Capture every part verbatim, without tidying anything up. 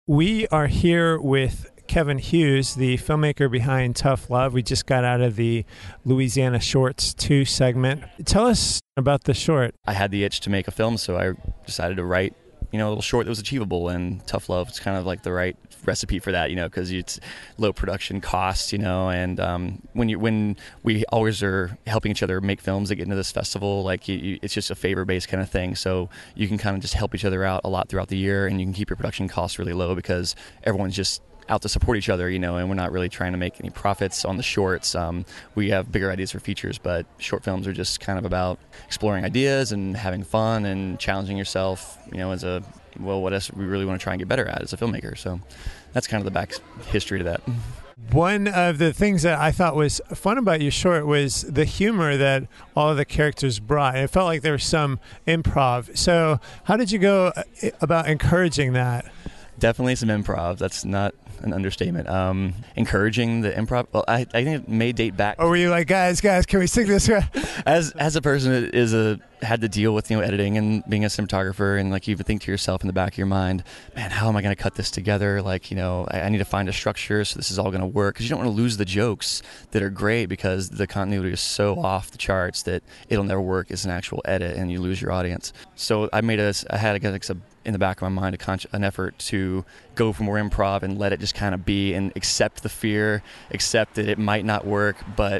We are here with Kevin Hughes, the filmmaker behind Tough Love. We just got out of the Louisiana Shorts two segment. Tell us about the short. I had the itch to make a film, so I decided to write, you know, a little short that was achievable, and Tough Love is kind of like the right recipe for that, you know, because it's low production costs, you know, and um, when you when we always are helping each other make films that get into this festival, like you, you, it's just a favor-based kind of thing, so you can kind of just help each other out a lot throughout the year, and you can keep your production costs really low because everyone's just out to support each other, you know, and we're not really trying to make any profits on the shorts. Um, we have bigger ideas for features, but short films are just kind of about exploring ideas and having fun and challenging yourself, you know, as a, well, what else we really want to try and get better at as a filmmaker. So that's kind of the back history to that. One of the things that I thought was fun about your short was the humor that all of the characters brought. It felt like there was some improv. So how did you go about encouraging that? Definitely some improv. That's not an understatement. Um, encouraging the improv. Well, I, I think it may date back. Or were you like, guys, guys, can we sing this? as as a person that is a had to deal with, you know, editing and being a cinematographer, and like you think to yourself in the back of your mind, man, how am I going to cut this together? Like, you know, I, I need to find a structure so this is all going to work, because you don't want to lose the jokes that are great because the continuity is so off the charts that it'll never work as an actual edit and you lose your audience. So I made a, I had a, a in the back of my mind a con- an effort to go for more improv and let it just kind of be and accept the fear, accept that it might not work, but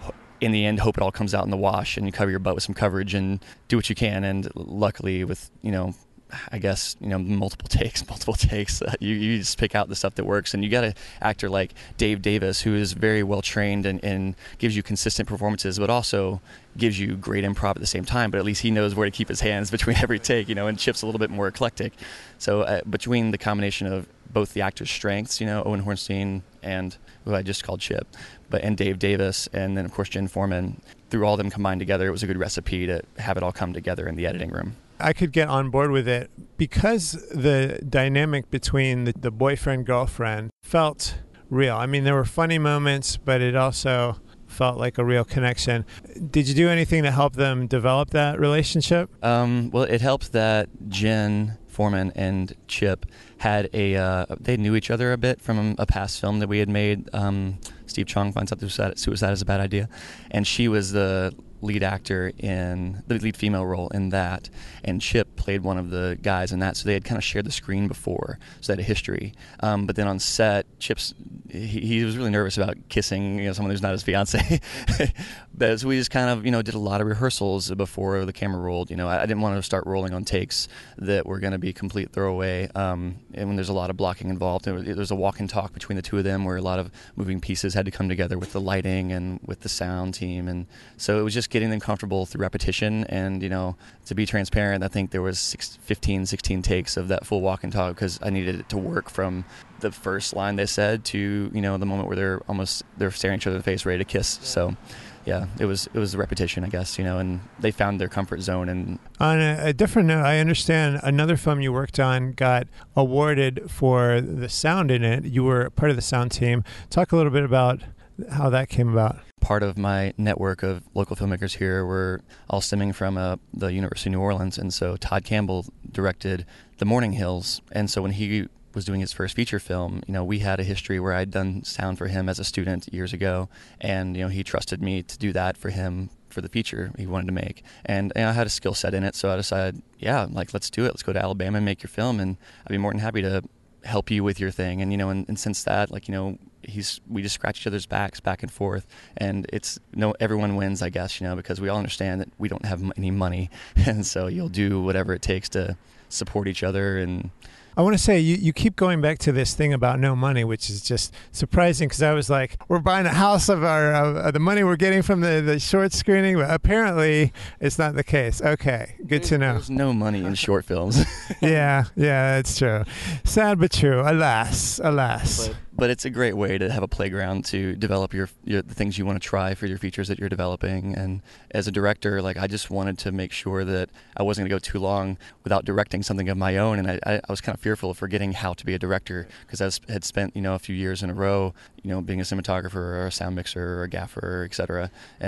in the end hope it all comes out in the wash and you cover your butt with some coverage and do what you can. And luckily with, you know, I guess, you know, multiple takes, multiple takes, uh, you, you just pick out the stuff that works. And you got an actor like Dave Davis, who is very well trained and, and gives you consistent performances, but also gives you great improv at the same time. But at least he knows where to keep his hands between every take, you know, and Chip's a little bit more eclectic. So uh, between the combination of both the actor's strengths, you know, Owen Hornstein and who I just called Chip, but and Dave Davis, and then of course Jen Foreman, through all of them combined together, it was a good recipe to have it all come together in the editing room. I could get on board with it because the dynamic between the, the boyfriend-girlfriend felt real. I mean, there were funny moments, but it also felt like a real connection. Did you do anything to help them develop that relationship? Um, well, it helped that Jen Foreman and Chip had a, uh, they knew each other a bit from a past film that we had made. Um, Steve Chong finds out suicide, suicide is a bad idea. And she was the lead actor in the lead female role in that, and Chip played one of the guys in that, so they had kind of shared the screen before, so they had a history. Um, but then on set, Chip's he, he was really nervous about kissing, you know, someone who's not his fiance. But so we just kind of, you know, did a lot of rehearsals before the camera rolled. You know, I, I didn't want to start rolling on takes that were going to be complete throwaway. Um, and when there's a lot of blocking involved, there was, there was a walk and talk between the two of them where a lot of moving pieces had to come together with the lighting and with the sound team, and so it was just getting them comfortable through repetition. And, you know, to be transparent, I think there was six, fifteen, sixteen takes of that full walk and talk because I needed it to work from the first line they said to, you know, the moment where they're almost, they're staring each other in the face, ready to kiss. So yeah, it was it was repetition, I guess, you know, and they found their comfort zone. And on a, a different note, I understand another film you worked on got awarded for the sound in it. You were part of the sound team. Talk a little bit about how that came about. Part of my network of local filmmakers here were all stemming from uh, the University of New Orleans, and so Todd Campbell directed The Morning Hills, and so when he was doing his first feature film, you know, we had a history where I'd done sound for him as a student years ago, and, you know, he trusted me to do that for him for the feature he wanted to make. And, and I had a skill set in it, so I decided, yeah, like, let's do it. Let's go to Alabama and make your film, and I'd be more than happy to help you with your thing. And, you know, and, and since that, like, you know, he's we just scratch each other's backs back and forth, and it's, you know, everyone wins, I guess, you know, because we all understand that we don't have any money, and so you'll do whatever it takes to support each other. And I want to say, you, you keep going back to this thing about no money, which is just surprising, because I was like, we're buying a house of our of the money we're getting from the, the short screening, but apparently it's not the case. Okay, good there's, to know. There's no money in short films. yeah, yeah, that's true. Sad but true. Alas, alas. But, but it's a great way to have a playground to develop your, your the things you want to try for your features that you're developing. And as a director, like, I just wanted to make sure that I wasn't going to go too long without directing something of my own. And I, I, I was kind of fearful of forgetting how to be a director, because I was, had spent, you know, a few years in a row, you know, being a cinematographer or a sound mixer or a gaffer, et cetera. And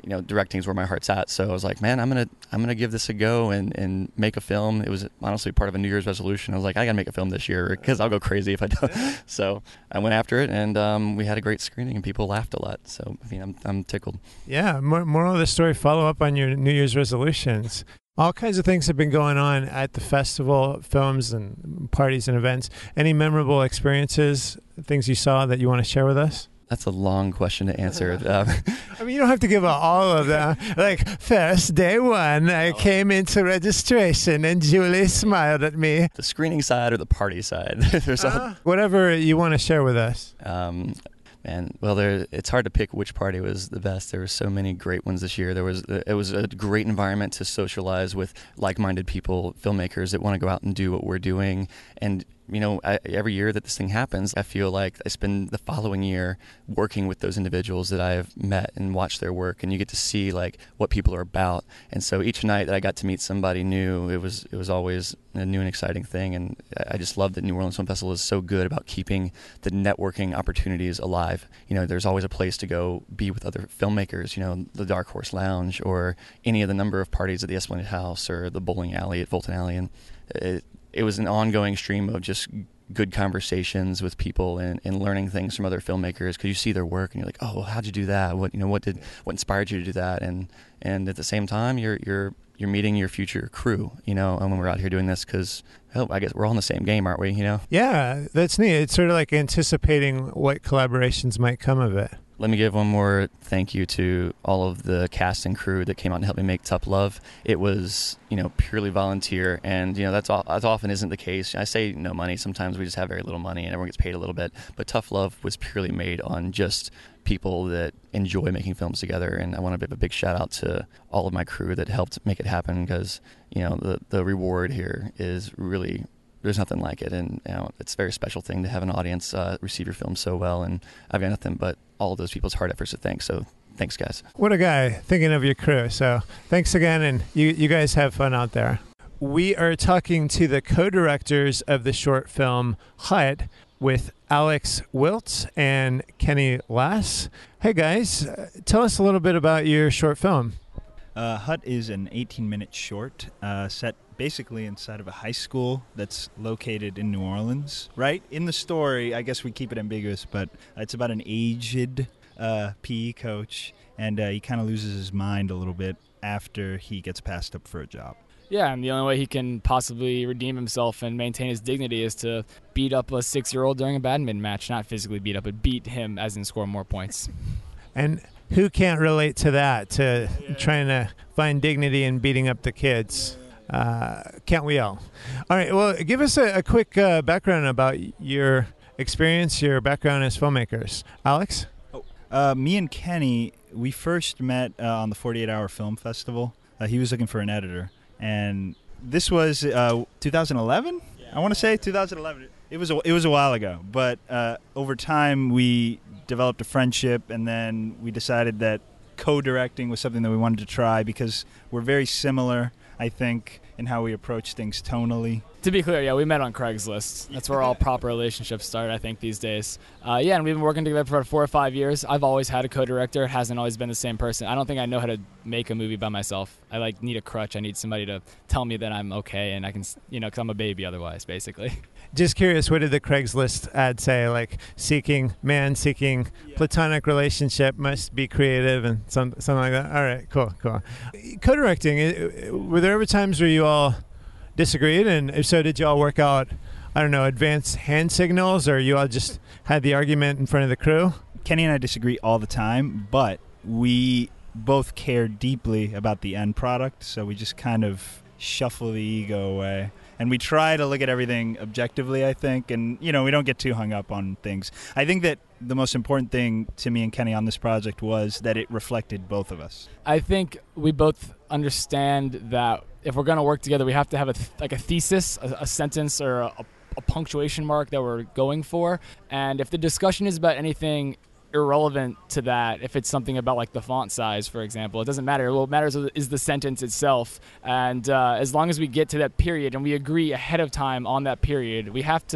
you know, directing is where my heart's at. So I was like, man, I'm gonna I'm gonna give this a go and, and make a film. It was honestly part of a New Year's resolution. I was like, I gotta make a film this year because I'll go crazy if I don't. So I went after it, and um, we had a great screening, and people laughed a lot. So I mean, I'm I'm tickled. Yeah, more, moral of the story: follow up on your New Year's resolutions. All kinds of things have been going on at the festival, films and parties and events. Any memorable experiences, things you saw that you want to share with us? That's a long question to answer. Um, I mean, you don't have to give out all of them. Like, first, day one, I came into registration and Julie smiled at me. The screening side or the party side? There's uh, whatever you want to share with us. Um, And well, there it's hard to pick which party was the best. There were so many great ones this year. There was it was a great environment to socialize with like-minded people, filmmakers that want to go out and do what we're doing. And you know, I, every year that this thing happens, I feel like I spend the following year working with those individuals that I've met and watched their work, and you get to see like what people are about. And so each night that I got to meet somebody new, it was it was always a new and exciting thing. And I just love that New Orleans Film Festival is so good about keeping the networking opportunities alive. You know, there's always a place to go be with other filmmakers. You know, the Dark Horse Lounge or any of the number of parties at the Esplanade House or the bowling alley at Fulton Alley, and it, it was an ongoing stream of just good conversations with people and, and learning things from other filmmakers, because you see their work and you're like, oh, well, how'd you do that? What you know, what did what inspired you to do that? And and at the same time, you're you're you're meeting your future crew. You know, and when we're out here doing this, because oh, I guess we're all in the same game, aren't we? You know? Yeah, that's neat. It's sort of like anticipating what collaborations might come of it. Let me give one more thank you to all of the cast and crew that came out and helped me make Tough Love. It was, you know, purely volunteer, and you know that's all, that often isn't the case. I say no money. Sometimes we just have very little money, and everyone gets paid a little bit. But Tough Love was purely made on just people that enjoy making films together, and I want to give a big shout out to all of my crew that helped make it happen, because you know the the reward here is really. There's nothing like it, and you know, it's a very special thing to have an audience uh, receive your film so well, and I've got nothing but all of those people's hard efforts to thank, so thanks, guys. What a guy, thinking of your crew. So thanks again, and you, you guys have fun out there. We are talking to the co-directors of the short film Hut with Alex Wiltz and Kenny Lass. Hey guys, uh, tell us a little bit about your short film. Uh, Hut is an eighteen-minute short uh, set basically inside of a high school that's located in New Orleans. Right? In the story, I guess we keep it ambiguous, but it's about an aged uh, P E coach, and uh, he kind of loses his mind a little bit after he gets passed up for a job. Yeah, and the only way he can possibly redeem himself and maintain his dignity is to beat up a six-year-old during a badminton match. Not physically beat up, but beat him as in score more points. And who can't relate to that, to yeah. trying to find dignity in beating up the kids? Uh, can't we all? All right, well, give us a, a quick uh, background about your experience, your background as filmmakers. Alex? Oh, uh, me and Kenny, we first met uh, on the forty-eight hour Film Festival. Uh, he was looking for an editor. And this was uh, two thousand eleven, yeah. I want to say, two thousand eleven. It was a, it was a while ago, but uh, over time we developed a friendship, and then we decided that co-directing was something that we wanted to try because we're very similar, I think, in how we approach things tonally. To be clear, yeah, we met on Craigslist. That's where all proper relationships start, I think, these days. Uh, yeah, and we've been working together for about four or five years. I've always had a co-director. It hasn't always been the same person. I don't think I know how to make a movie by myself. I like need a crutch. I need somebody to tell me that I'm okay, and I can, you know, because I'm a baby otherwise, basically. Just curious, what did the Craigslist ad say? Like, seeking, man seeking yeah. platonic relationship, must be creative, and some, something like that? All right, cool, cool. Co-directing, were there ever times where you all disagreed, and if so, did you all work out, I don't know, advanced hand signals, or you all just had the argument in front of the crew? Kenny and I disagree all the time, but we both care deeply about the end product, so we just kind of shuffle the ego away. And we try to look at everything objectively, I think, and, you know, we don't get too hung up on things. I think that the most important thing to me and Kenny on this project was that it reflected both of us. I think we both understand that if we're going to work together, we have to have a th- like a thesis, a, a sentence, or a, a punctuation mark that we're going for. And if the discussion is about anything irrelevant to that, if it's something about like the font size, for example, it doesn't matter. What matters is the sentence itself. And uh, as long as we get to that period and we agree ahead of time on that period, we have to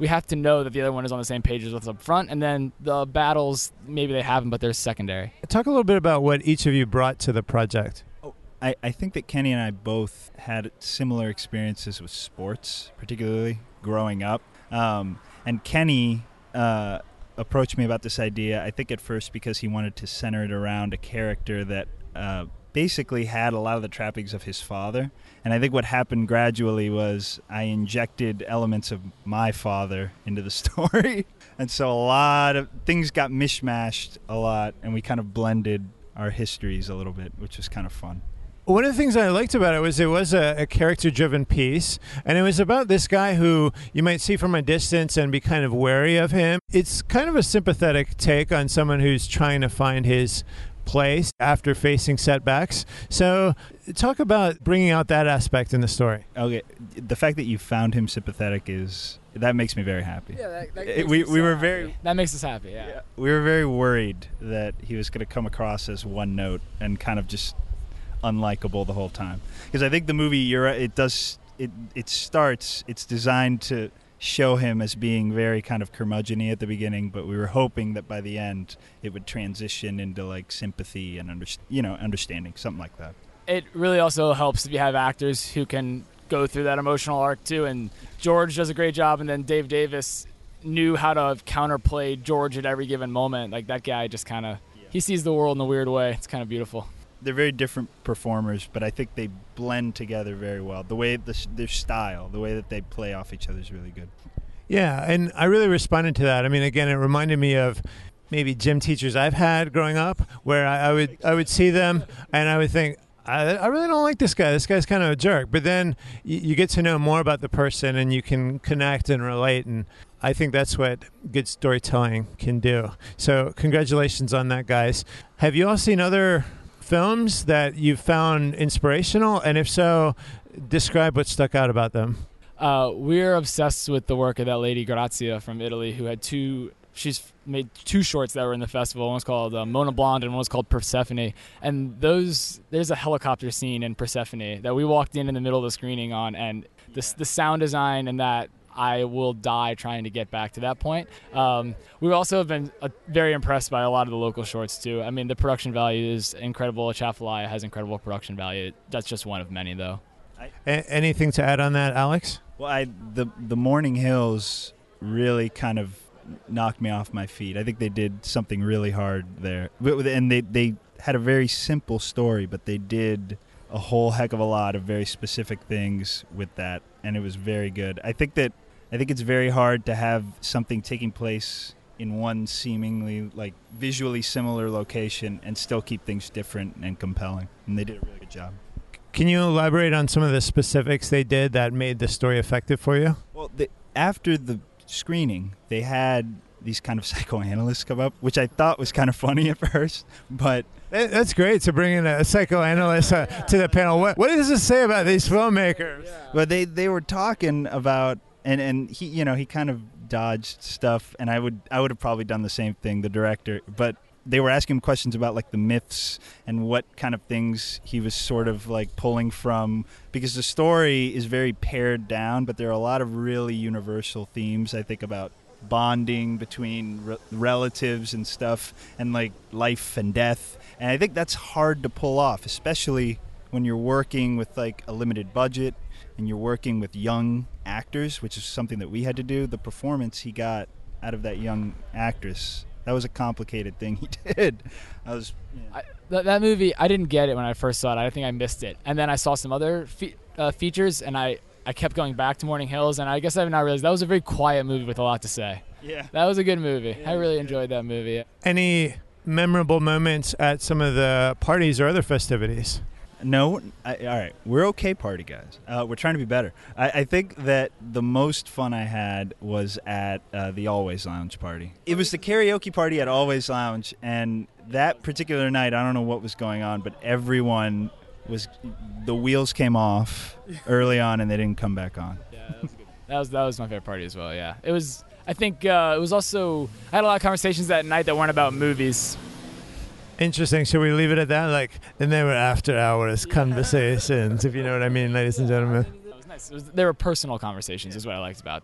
we have to know that the other one is on the same page as us up front, and then the battles, maybe they haven't, but they're secondary. Talk a little bit about what each of you brought to the project. I, I think that Kenny and I both had similar experiences with sports, particularly growing up. Um, and Kenny uh, approached me about this idea, I think at first because he wanted to center it around a character that uh, basically had a lot of the trappings of his father. And I think what happened gradually was I injected elements of my father into the story. And so a lot of things got mishmashed a lot, and we kind of blended our histories a little bit, which was kind of fun. One of the things I liked about it was it was a, a character-driven piece, and it was about this guy who you might see from a distance and be kind of wary of him. It's kind of a sympathetic take on someone who's trying to find his place after facing setbacks. So talk about bringing out that aspect in the story. Okay, the fact that you found him sympathetic is, that makes me very happy. Yeah, that, that It- we, us we so were happy. very... That makes us happy, yeah. Yeah, we were very worried that he was going to come across as one note and kind of just unlikable the whole time, because I think the movie, you're right, it does it it starts it's designed to show him as being very kind of curmudgeon-y at the beginning, but we were hoping that by the end it would transition into like sympathy and under, you know understanding, something like that. It really also helps if you have actors who can go through that emotional arc too, and George does a great job, and then Dave Davis knew how to counterplay George at every given moment. Like, that guy just kind of yeah. he sees the world in a weird way. It's kind of beautiful. They're very different performers, but I think they blend together very well. The way the, their style, the way that they play off each other is really good. Yeah, and I really responded to that. I mean, again, it reminded me of maybe gym teachers I've had growing up, where I, I would I would see them and I would think, I, I really don't like this guy. This guy's kind of a jerk. But then you, you get to know more about the person and you can connect and relate, and I think that's what good storytelling can do. So congratulations on that, guys. Have you all seen other films that you've found inspirational? And if so, describe what stuck out about them. Uh, we're obsessed with the work of that lady Grazia from Italy, who had two, she's made two shorts that were in the festival. One was called uh, Mona Blonde and one was called Persephone. And those, there's a helicopter scene in Persephone that we walked in in the middle of the screening on, and the, the sound design and that, I will die trying to get back to that point. Um, we also have been uh, very impressed by a lot of the local shorts, too. I mean, the production value is incredible. Atchafalaya has incredible production value. That's just one of many, though. A- anything to add on that, Alex? Well, I, the, the Morning Hills really kind of knocked me off my feet. I think they did something really hard there. And they, they had a very simple story, but they did a whole heck of a lot of very specific things with that, and it was very good. I think that I think it's very hard to have something taking place in one seemingly like visually similar location and still keep things different and compelling, and they did a really good job. Can you elaborate on some of the specifics they did that made the story effective for you? Well, the, after the screening, they had these kind of psychoanalysts come up, which I thought was kind of funny at first, but that's great to bring in a psychoanalyst uh, to the panel. What what does this say about these filmmakers? Yeah. But they, they were talking about, and, and he you know he kind of dodged stuff, and I would I would have probably done the same thing, the director. But they were asking him questions about like the myths and what kind of things he was sort of like pulling from, because the story is very pared down, but there are a lot of really universal themes, I think, about bonding between re- relatives and stuff, and like life and death. And I think that's hard to pull off, especially when you're working with like a limited budget and you're working with young actors, which is something that we had to do. The performance he got out of that young actress, that was a complicated thing he did. I was yeah. I, th- that movie, I didn't get it when I first saw it. I think I missed it. And then I saw some other fe- uh, features, and I I kept going back to Morning Hills, and I guess I've not realized that was a very quiet movie with a lot to say. Yeah. That was a good movie. Yeah, I really yeah. enjoyed that movie. Any memorable moments at some of the parties or other festivities? No, I, all right. We're okay party guys. Uh, we're trying to be better. I, I think that the most fun I had was at uh, the Always Lounge party. It was the karaoke party at Always Lounge, and that particular night, I don't know what was going on, but everyone was, the wheels came off early on, and they didn't come back on. Yeah, that was good. That was that was my favorite party as well. Yeah, it was. I think uh, it was also. I had a lot of conversations that night that weren't about movies. Interesting. Should we leave it at that? Like, and they were after hours yeah. conversations, if you know what I mean, ladies and gentlemen. It was nice. It was, they were personal conversations, is what I liked about them.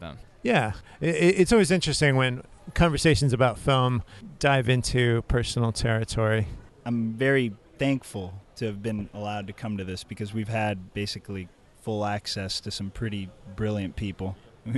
Yeah. It, it's always interesting when conversations about film dive into personal territory. I'm very thankful to have been allowed to come to this because we've had basically full access to some pretty brilliant people.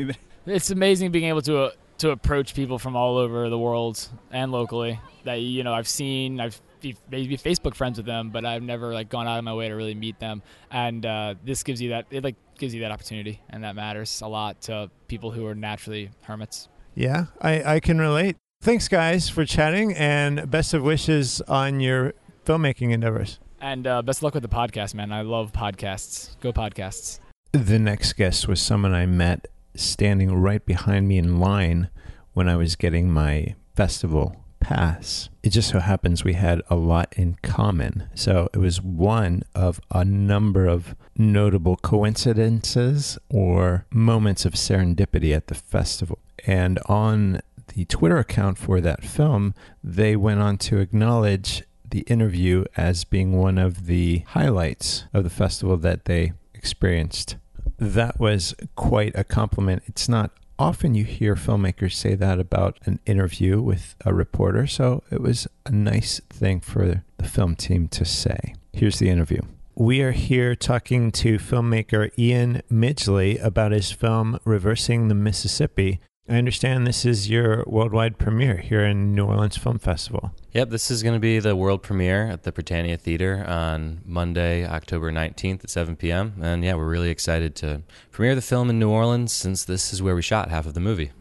It's amazing being able to uh, to approach people from all over the world and locally that, you know, I've seen, I've maybe Facebook friends with them, but I've never like gone out of my way to really meet them. And uh, this gives you that, it like gives you that opportunity, and that matters a lot to people who are naturally hermits. Yeah, I, I can relate. Thanks, guys, for chatting, and best of wishes on your filmmaking endeavors. And uh, best of luck with the podcast, man. I love podcasts. Go podcasts. The next guest was someone I met standing right behind me in line when I was getting my festival pass. It just so happens we had a lot in common. So it was one of a number of notable coincidences or moments of serendipity at the festival. And on the Twitter account for that film, they went on to acknowledge the interview as being one of the highlights of the festival that they experienced. That was quite a compliment. It's not often you hear filmmakers say that about an interview with a reporter, so it was a nice thing for the film team to say. Here's the interview. We are here talking to filmmaker Ian Midgley about his film Reversing the Mississippi. I understand this is your worldwide premiere here in New Orleans Film Festival. Yep, this is going to be the world premiere at the Britannia Theater on Monday, October nineteenth at seven p.m. And yeah, we're really excited to premiere the film in New Orleans since this is where we shot half of the movie.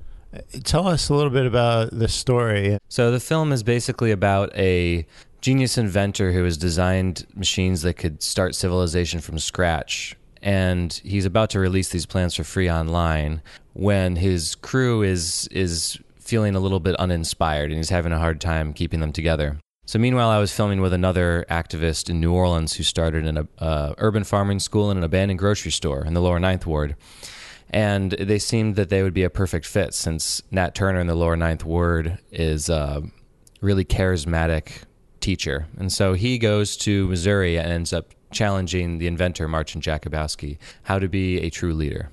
Tell us a little bit about the story. So the film is basically about a genius inventor who has designed machines that could start civilization from scratch. And he's about to release these plans for free online when his crew is is feeling a little bit uninspired and he's having a hard time keeping them together. So meanwhile, I was filming with another activist in New Orleans who started an uh, urban farming school and an abandoned grocery store in the Lower Ninth Ward. And they seemed that they would be a perfect fit since Nat Turner in the Lower Ninth Ward is a really charismatic teacher. And so he goes to Missouri and ends up challenging the inventor, Marcin Jakubowski, how to be a true leader.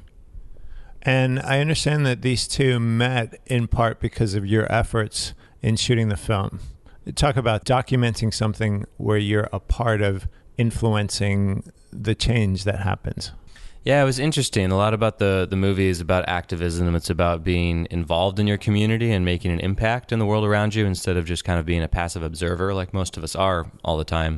And I understand that these two met in part because of your efforts in shooting the film. Talk about documenting something where you're a part of influencing the change that happens. Yeah, it was interesting. A lot about the, the movie is about activism. It's about being involved in your community and making an impact in the world around you instead of just kind of being a passive observer like most of us are all the time.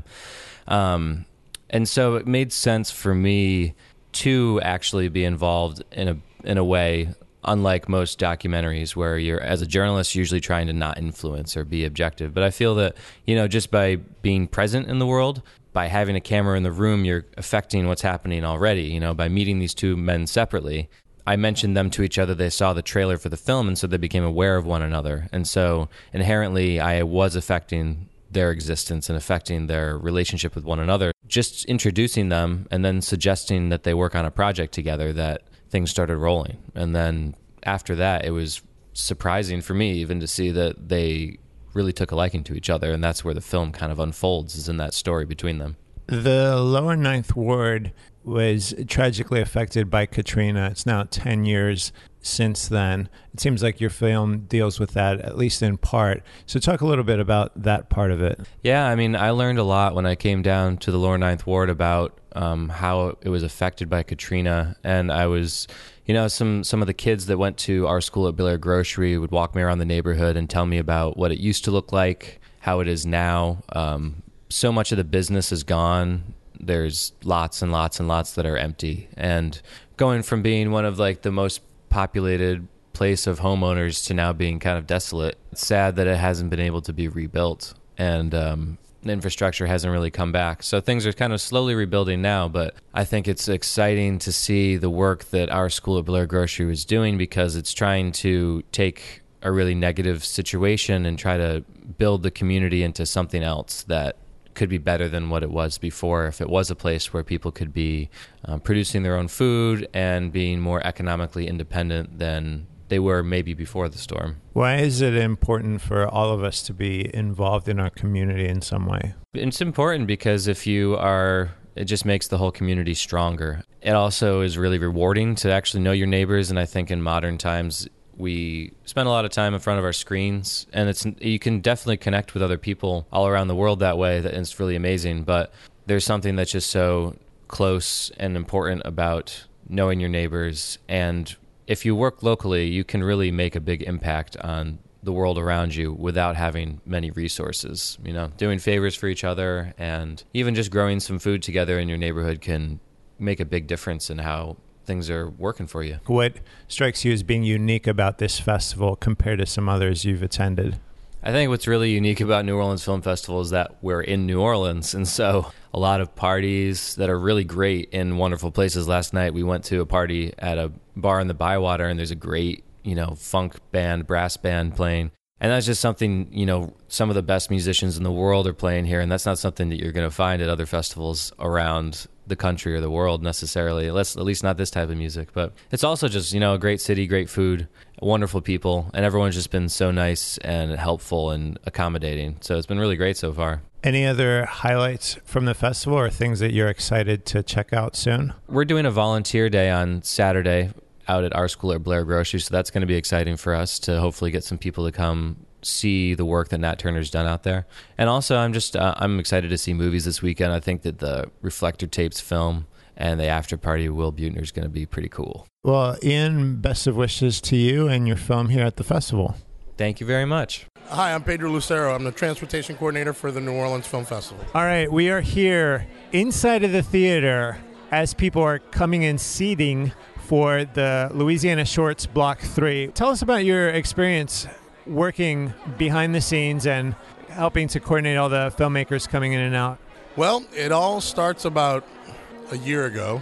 Um, and so it made sense for me to actually be involved in a in a way, unlike most documentaries where you're, as a journalist, usually trying to not influence or be objective. But I feel that, you know, just by being present in the world, by having a camera in the room, you're affecting what's happening already. You know, by meeting these two men separately, I mentioned them to each other. They saw the trailer for the film, and so they became aware of one another. And so inherently, I was affecting their existence and affecting their relationship with one another. Just introducing them and then suggesting that they work on a project together, that things started rolling. And then after that, it was surprising for me even to see that they really took a liking to each other. And that's where the film kind of unfolds, is in that story between them. The Lower Ninth Ward was tragically affected by Katrina. It's now ten years since then. It seems like your film deals with that, at least in part. So talk a little bit about that part of it. Yeah, I mean, I learned a lot when I came down to the Lower Ninth Ward about um, how it was affected by Katrina. And I was, you know, some, some of the kids that went to our school at Belair Grocery would walk me around the neighborhood and tell me about what it used to look like, how it is now. Um, so much of the business is gone. There's lots and lots and lots that are empty. And going from being one of like the most populated place of homeowners to now being kind of desolate, it's sad that it hasn't been able to be rebuilt. And um, the infrastructure hasn't really come back. So things are kind of slowly rebuilding now, but I think it's exciting to see the work that our school at Belair Grocery was doing, because it's trying to take a really negative situation and try to build the community into something else that could be better than what it was before, if it was a place where people could be um, producing their own food and being more economically independent than they were maybe before the storm. Why is it important for all of us to be involved in our community in some way? It's important because if you are it just makes the whole community stronger. It also is really rewarding to actually know your neighbors, and I think in modern times we spend a lot of time in front of our screens, and it's you can definitely connect with other people all around the world that way, that it's really amazing. But there's something that's just so close and important about knowing your neighbors, and if you work locally, you can really make a big impact on the world around you without having many resources. You know, doing favors for each other and even just growing some food together in your neighborhood can make a big difference in how things are working for you. What strikes you as being unique about this festival compared to some others you've attended? I think what's really unique about New Orleans Film Festival is that we're in New Orleans, and so a lot of parties that are really great in wonderful places. Last night we went to a party at a bar in the Bywater, and there's a great, you know, funk band, brass band playing. And that's just something, you know, some of the best musicians in the world are playing here, and that's not something that you're going to find at other festivals around the country or the world necessarily, at least not this type of music. But it's also just, you know, a great city, great food, wonderful people, and everyone's just been so nice and helpful and accommodating. So it's been really great so far. Any other highlights from the festival or things that you're excited to check out soon? We're doing a volunteer day on Saturday out at our school at Blair Grocery, so that's going to be exciting for us to hopefully get some people to come see the work that Nat Turner's done out there. And also, I'm just uh, I'm excited to see movies this weekend. I think that the Reflector Tapes film and the after party of Will Buettner is going to be pretty cool. Well, Ian, best of wishes to you and your film here at the festival. Thank you very much. Hi, I'm Pedro Lucero. I'm the transportation coordinator for the New Orleans Film Festival. All right, we are here inside of the theater as people are coming in seating for the Louisiana Shorts Block three. Tell us about your experience working behind the scenes and helping to coordinate all the filmmakers coming in and out. Well, it all starts about a year ago.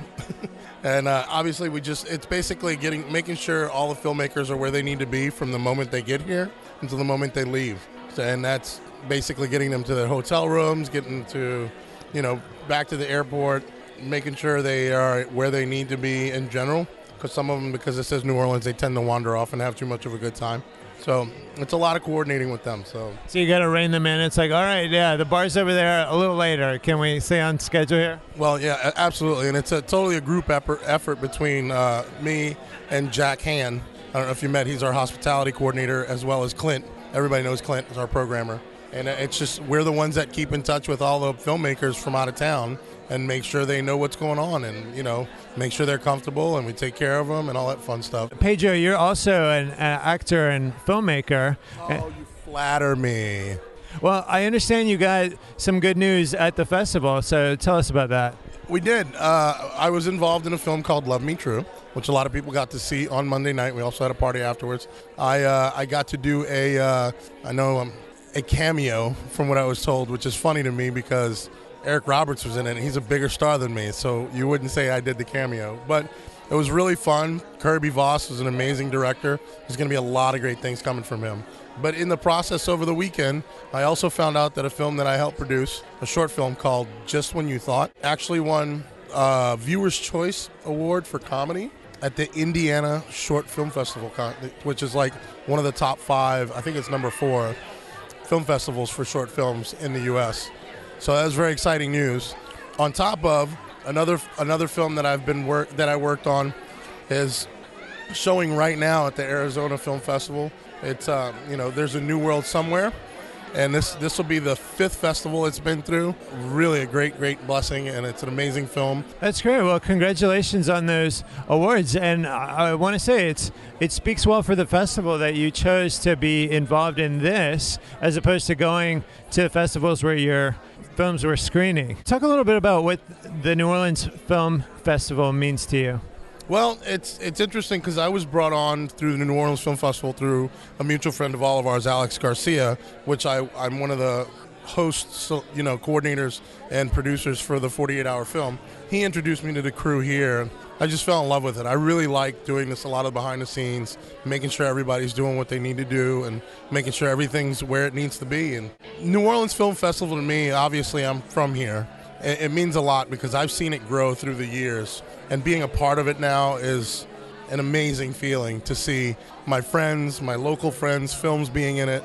And uh, obviously we just, it's basically getting, making sure all the filmmakers are where they need to be from the moment they get here until the moment they leave. So, and that's basically getting them to their hotel rooms, getting to, you know, back to the airport, making sure they are where they need to be in general. Because some of them, because it says New Orleans, they tend to wander off and have too much of a good time. So it's a lot of coordinating with them. So so you got to rein them in. It's like, all right, yeah, the bar's over there a little later. Can we stay on schedule here? Well, yeah, absolutely. And it's a totally a group effort, effort between uh, me and Jack Han. I don't know if you met. He's our hospitality coordinator, as well as Clint. Everybody knows Clint is our programmer. And it's just, we're the ones that keep in touch with all the filmmakers from out of town and make sure they know what's going on and, you know, make sure they're comfortable and we take care of them and all that fun stuff. Pedro, you're also an, an actor and filmmaker. Oh, you flatter me. Well, I understand you got some good news at the festival, so tell us about that. We did. Uh, I was involved in a film called Love Me True, which a lot of people got to see on Monday night. We also had a party afterwards. I uh, I got to do a, uh, I know, um, a cameo from what I was told, which is funny to me because Eric Roberts was in it. He's a bigger star than me, so you wouldn't say I did the cameo. But it was really fun. Kirby Voss was an amazing director. There's going to be a lot of great things coming from him. But in the process over the weekend, I also found out that a film that I helped produce, a short film called Just When You Thought, actually won a Viewer's Choice Award for comedy at the Indiana Short Film Festival, which is like one of the top five, I think it's number four, film festivals for short films in the U S So that was very exciting news. On top of another another film that I've been work that I worked on is showing right now at the Arizona Film Festival. It's uh, you know, there's a New World Somewhere, and this this will be the fifth festival it's been through. Really a great great blessing, and it's an amazing film. That's great. Well, congratulations on those awards, and I, I want to say it's it speaks well for the festival that you chose to be involved in this as opposed to going to festivals where your films were screening. Talk a little bit about what the New Orleans Film Festival means to you. Well, it's it's interesting because I was brought on through the New Orleans Film Festival through a mutual friend of all of ours, Alex Garcia, which I, I'm one of the hosts, you know, coordinators and producers for the forty-eight hour film. He introduced me to the crew here. I just fell in love with it. I really like doing this, a lot of behind the scenes, making sure everybody's doing what they need to do and making sure everything's where it needs to be. And New Orleans Film Festival to me, obviously I'm from here. It, it means a lot because I've seen it grow through the years. And being a part of it now is an amazing feeling to see my friends, my local friends, films being in it.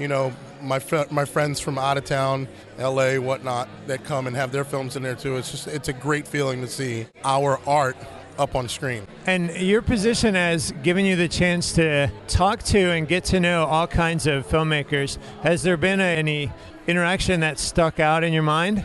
you know, my fr- my friends from out of town, L A, whatnot, that come and have their films in there too. It's just it's a great feeling to see our art up on screen. And your position has given you the chance to talk to and get to know all kinds of filmmakers. Has there been any interaction that stuck out in your mind?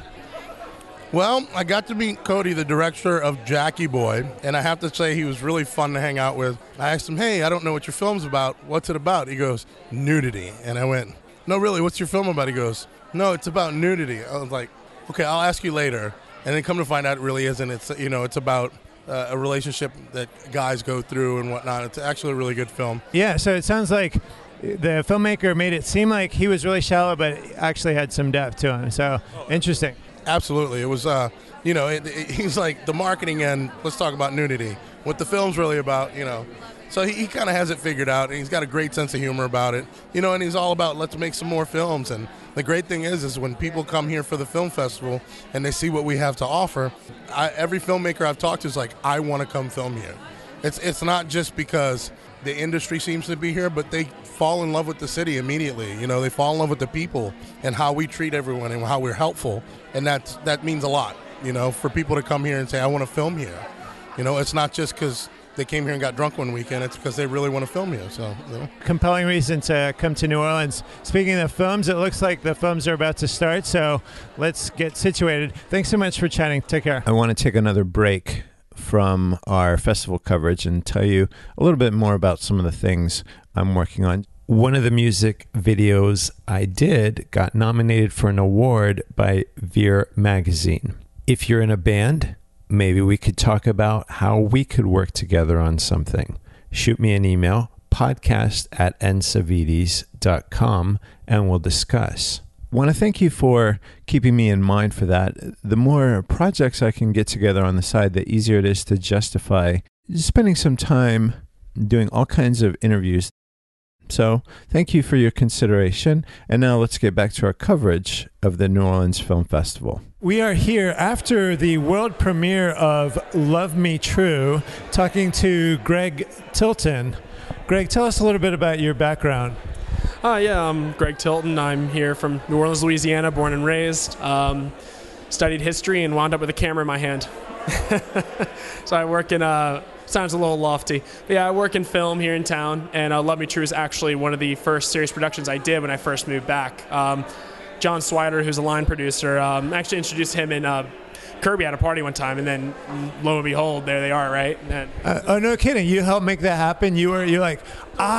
Well, I got to meet Cody, the director of Jackie Boy, and I have to say he was really fun to hang out with. I asked him, hey, I don't know what your film's about. What's it about? He goes, nudity. And I went, no, really, what's your film about? He goes, no, it's about nudity. I was like, okay, I'll ask you later. And then come to find out it really isn't. It's, you know, it's about uh, a relationship that guys go through and whatnot. It's actually a really good film. Yeah, so it sounds like the filmmaker made it seem like he was really shallow, but actually had some depth to him. So interesting. Absolutely. It was, uh, you know, it, it, he's like the marketing end, let's talk about nudity. What the film's really about, you know. So he, he kind of has it figured out, and he's got a great sense of humor about it. You know, and he's all about let's make some more films. And the great thing is, is when people come here for the film festival and they see what we have to offer, I, every filmmaker I've talked to is like, I want to come film here. It's, it's not just because the industry seems to be here, but they fall in love with the city immediately. You know, they fall in love with the people and how we treat everyone and how we're helpful. And that's, that means a lot, you know, for people to come here and say, I want to film here. You know, it's not just because they came here and got drunk one weekend. It's because they really want to film here. So, you know. Compelling reason to come to New Orleans. Speaking of films, it looks like the films are about to start. So let's get situated. Thanks so much for chatting. Take care. I want to take another break from our festival coverage and tell you a little bit more about some of the things I'm working on. One of the music videos I did got nominated for an award by Veer Magazine. If you're in a band, maybe we could talk about how we could work together on something. Shoot me an email, podcast at n savides dot com, and we'll discuss. I want to thank you for keeping me in mind for that. The more projects I can get together on the side, the easier it is to justify spending some time doing all kinds of interviews. So thank you for your consideration. And now let's get back to our coverage of the New Orleans Film Festival. We are here after the world premiere of Love Me True, talking to Greg Tilton. Greg, tell us a little bit about your background. Uh, yeah, I'm Greg Tilton. I'm here from New Orleans, Louisiana, born and raised. Um, studied history and wound up with a camera in my hand. So I work in a... Sounds a little lofty. But yeah, I work in film here in town, and uh, Love Me True is actually one of the first serious productions I did when I first moved back. Um, John Swider, who's a line producer, um, actually introduced him in uh, Kirby at a party one time, and then lo and behold, there they are, right? And, uh, oh, no kidding. You helped make that happen? You were you're like,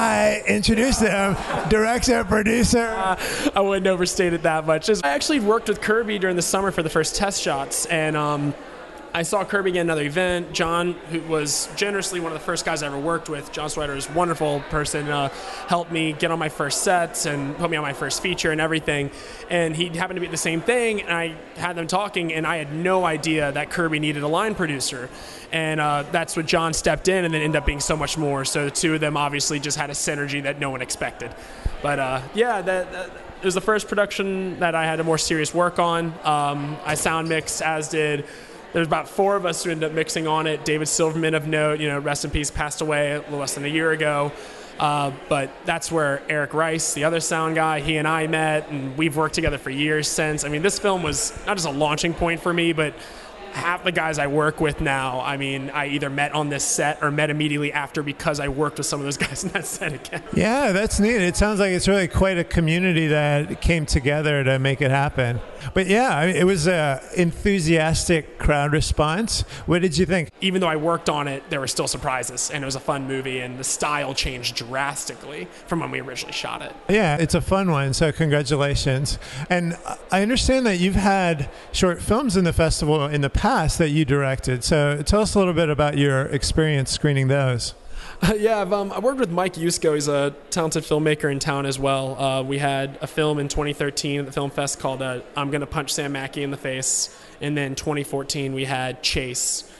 I introduced them, director, producer. Uh, I wouldn't overstate it that much. I actually worked with Kirby during the summer for the first test shots, and um, I saw Kirby get another event. John, who was generously one of the first guys I ever worked with, John Swider is a wonderful person, uh, helped me get on my first sets and put me on my first feature and everything. And he happened to be at the same thing, and I had them talking, and I had no idea that Kirby needed a line producer. And uh, that's what John stepped in, and then ended up being so much more. So the two of them obviously just had a synergy that no one expected. But uh, yeah, that, that it was the first production that I had a more serious work on. Um, I sound mixed, as did... There's about four of us who ended up mixing on it. David Silverman, of note, you know, rest in peace, passed away a little less than a year ago. Uh, but that's where Eric Rice, the other sound guy, he and I met, and we've worked together for years since. I mean, this film was not just a launching point for me, but half the guys I work with now, I mean, I either met on this set or met immediately after because I worked with some of those guys on that set again. Yeah, that's neat. It sounds like it's really quite a community that came together to make it happen. But yeah, it was an enthusiastic crowd response. What did you think? Even though I worked on it, there were still surprises, and it was a fun movie, and the style changed drastically from when we originally shot it. Yeah, it's a fun one, so congratulations. And I understand that you've had short films in the festival in the past that you directed, so tell us a little bit about your experience screening those. Uh, yeah, I've, um, I worked with Mike Yusko. He's a talented filmmaker in town as well. Uh, we had a film in twenty thirteen at the Film Fest called uh, I'm Gonna Punch Sam Mackey in the Face. And then twenty fourteen, we had Chase,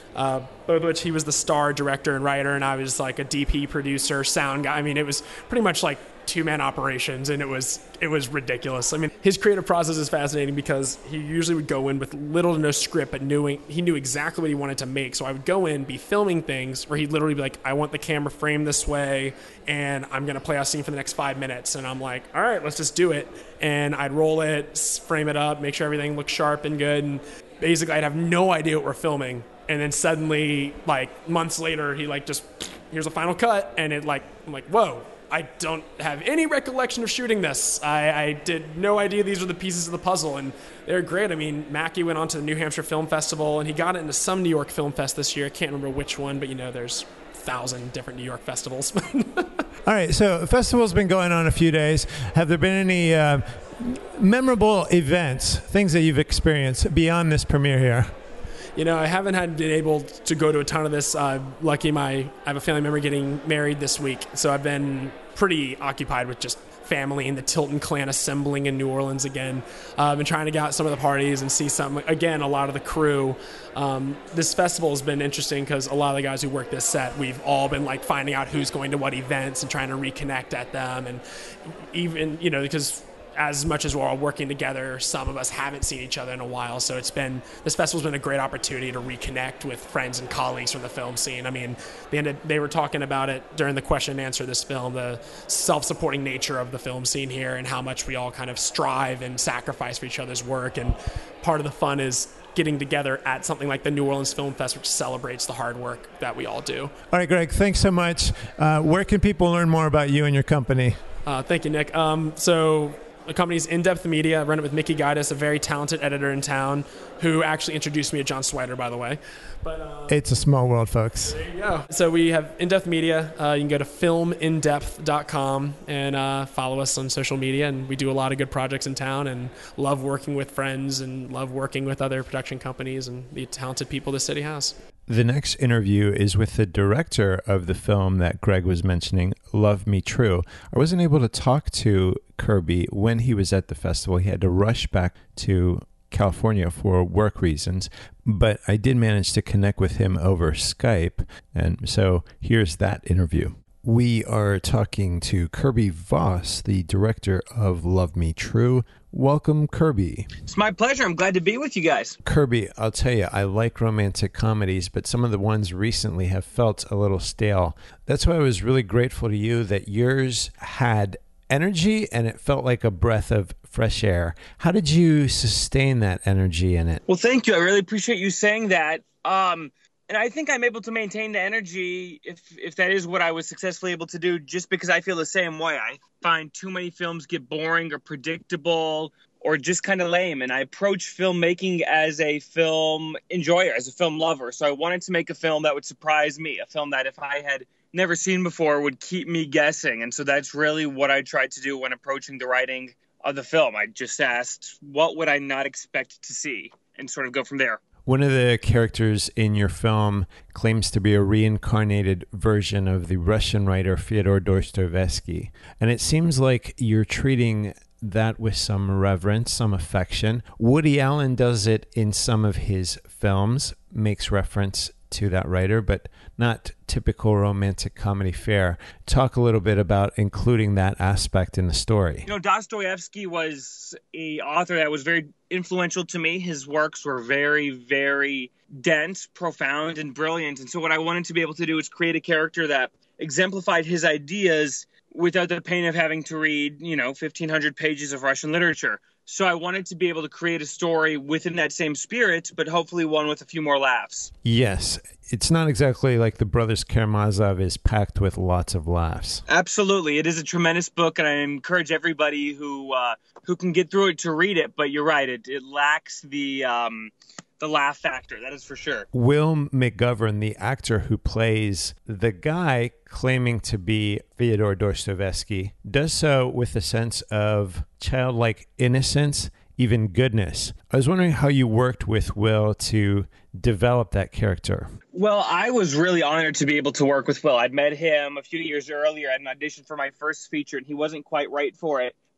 uh, both of which he was the star director and writer, and I was like a D P producer, sound guy. I mean, it was pretty much like two-man operations, and it was it was ridiculous. I mean, his creative process is fascinating because he usually would go in with little to no script, but knew he knew exactly what he wanted to make. So I would go in, be filming things where he'd literally be like, I want the camera framed this way, and I'm going to play a scene for the next five minutes. And I'm like, all right, let's just do it. And I'd roll it, frame it up, make sure everything looks sharp and good, and basically I'd have no idea what we're filming. And then suddenly, like months later, he like just, here's a final cut, and it like, I'm like, whoa. I don't have any recollection of shooting this. I, I did no idea these were the pieces of the puzzle, and they're great. I mean, Mackie went on to the New Hampshire Film Festival, and he got into some New York Film Fest this year. I can't remember which one, but you know, there's a thousand different New York festivals. All right, so the festival's been going on a few days. Have there been any uh, memorable events, things that you've experienced beyond this premiere here? You know, I haven't had been able to go to a ton of this. Uh, lucky my, I have a family member getting married this week, so I've been pretty occupied with just family and the Tilton clan assembling in New Orleans again. Uh, I've been trying to get out some of the parties and see some, again, a lot of the crew. Um, this festival has been interesting because a lot of the guys who work this set, we've all been like finding out who's going to what events and trying to reconnect at them. And even, you know, because as much as we're all working together, some of us haven't seen each other in a while. So it's been, this festival's been a great opportunity to reconnect with friends and colleagues from the film scene. I mean, they, ended, they were talking about it during the question and answer of this film, the self-supporting nature of the film scene here and how much we all kind of strive and sacrifice for each other's work. And part of the fun is getting together at something like the New Orleans Film Fest, which celebrates the hard work that we all do. All right, Greg, thanks so much. Uh, where can people learn more about you and your company? Uh, thank you, Nick. Um, so the company's In-Depth Media. I run it with Mickey Gaidas, a very talented editor in town who actually introduced me to John Swider, by the way. But uh, it's a small world, folks. There you go. So we have In-Depth Media. Uh, you can go to film in depth dot com and uh, follow us on social media. And we do a lot of good projects in town and love working with friends and love working with other production companies and the talented people the city has. The next interview is with the director of the film that Greg was mentioning, Love Me True. I wasn't able to talk to Kirby when he was at the festival. He had to rush back to California for work reasons, but I did manage to connect with him over Skype, and so here's that interview. We are talking to Kirby Voss, the director of Love Me True. Welcome, Kirby. It's my pleasure. I'm glad to be with you guys. Kirby, I'll tell you, I like romantic comedies, but some of the ones recently have felt a little stale. That's why I was really grateful to you that yours had energy and it felt like a breath of fresh air. How did you sustain that energy in it? Well, thank you. I really appreciate you saying that. Um, and I think I'm able to maintain the energy if if that is what I was successfully able to do, just because I feel the same way. I find too many films get boring or predictable or just kind of lame. And I approach filmmaking as a film enjoyer, as a film lover. So I wanted to make a film that would surprise me, a film that if I had never seen before would keep me guessing. And so that's really what I tried to do when approaching the writing of the film. I just asked, what would I not expect to see, and sort of go from there. One of the characters in your film claims to be a reincarnated version of the Russian writer Fyodor Dostoevsky. And it seems like you're treating that with some reverence, some affection. Woody Allen does it in some of his films, makes reference to that writer, but not typical romantic comedy fare. Talk a little bit about including that aspect in the story. You know, Dostoevsky was an author that was very influential to me. His works were very, very dense, profound, and brilliant. And so what I wanted to be able to do is create a character that exemplified his ideas without the pain of having to read, you know, fifteen hundred pages of Russian literature. So I wanted to be able to create a story within that same spirit, but hopefully one with a few more laughs. Yes. It's not exactly like the Brothers Karamazov is packed with lots of laughs. Absolutely. It is a tremendous book, and I encourage everybody who uh, who can get through it to read it. But you're right. It, it lacks the... Um, the laugh factor, that is for sure. Will McGovern, the actor who plays the guy claiming to be Fyodor Dostoevsky, does so with a sense of childlike innocence, even goodness. I was wondering how you worked with Will to develop that character. Well, I was really honored to be able to work with Will. I'd met him a few years earlier at an audition for my first feature, and he wasn't quite right for it.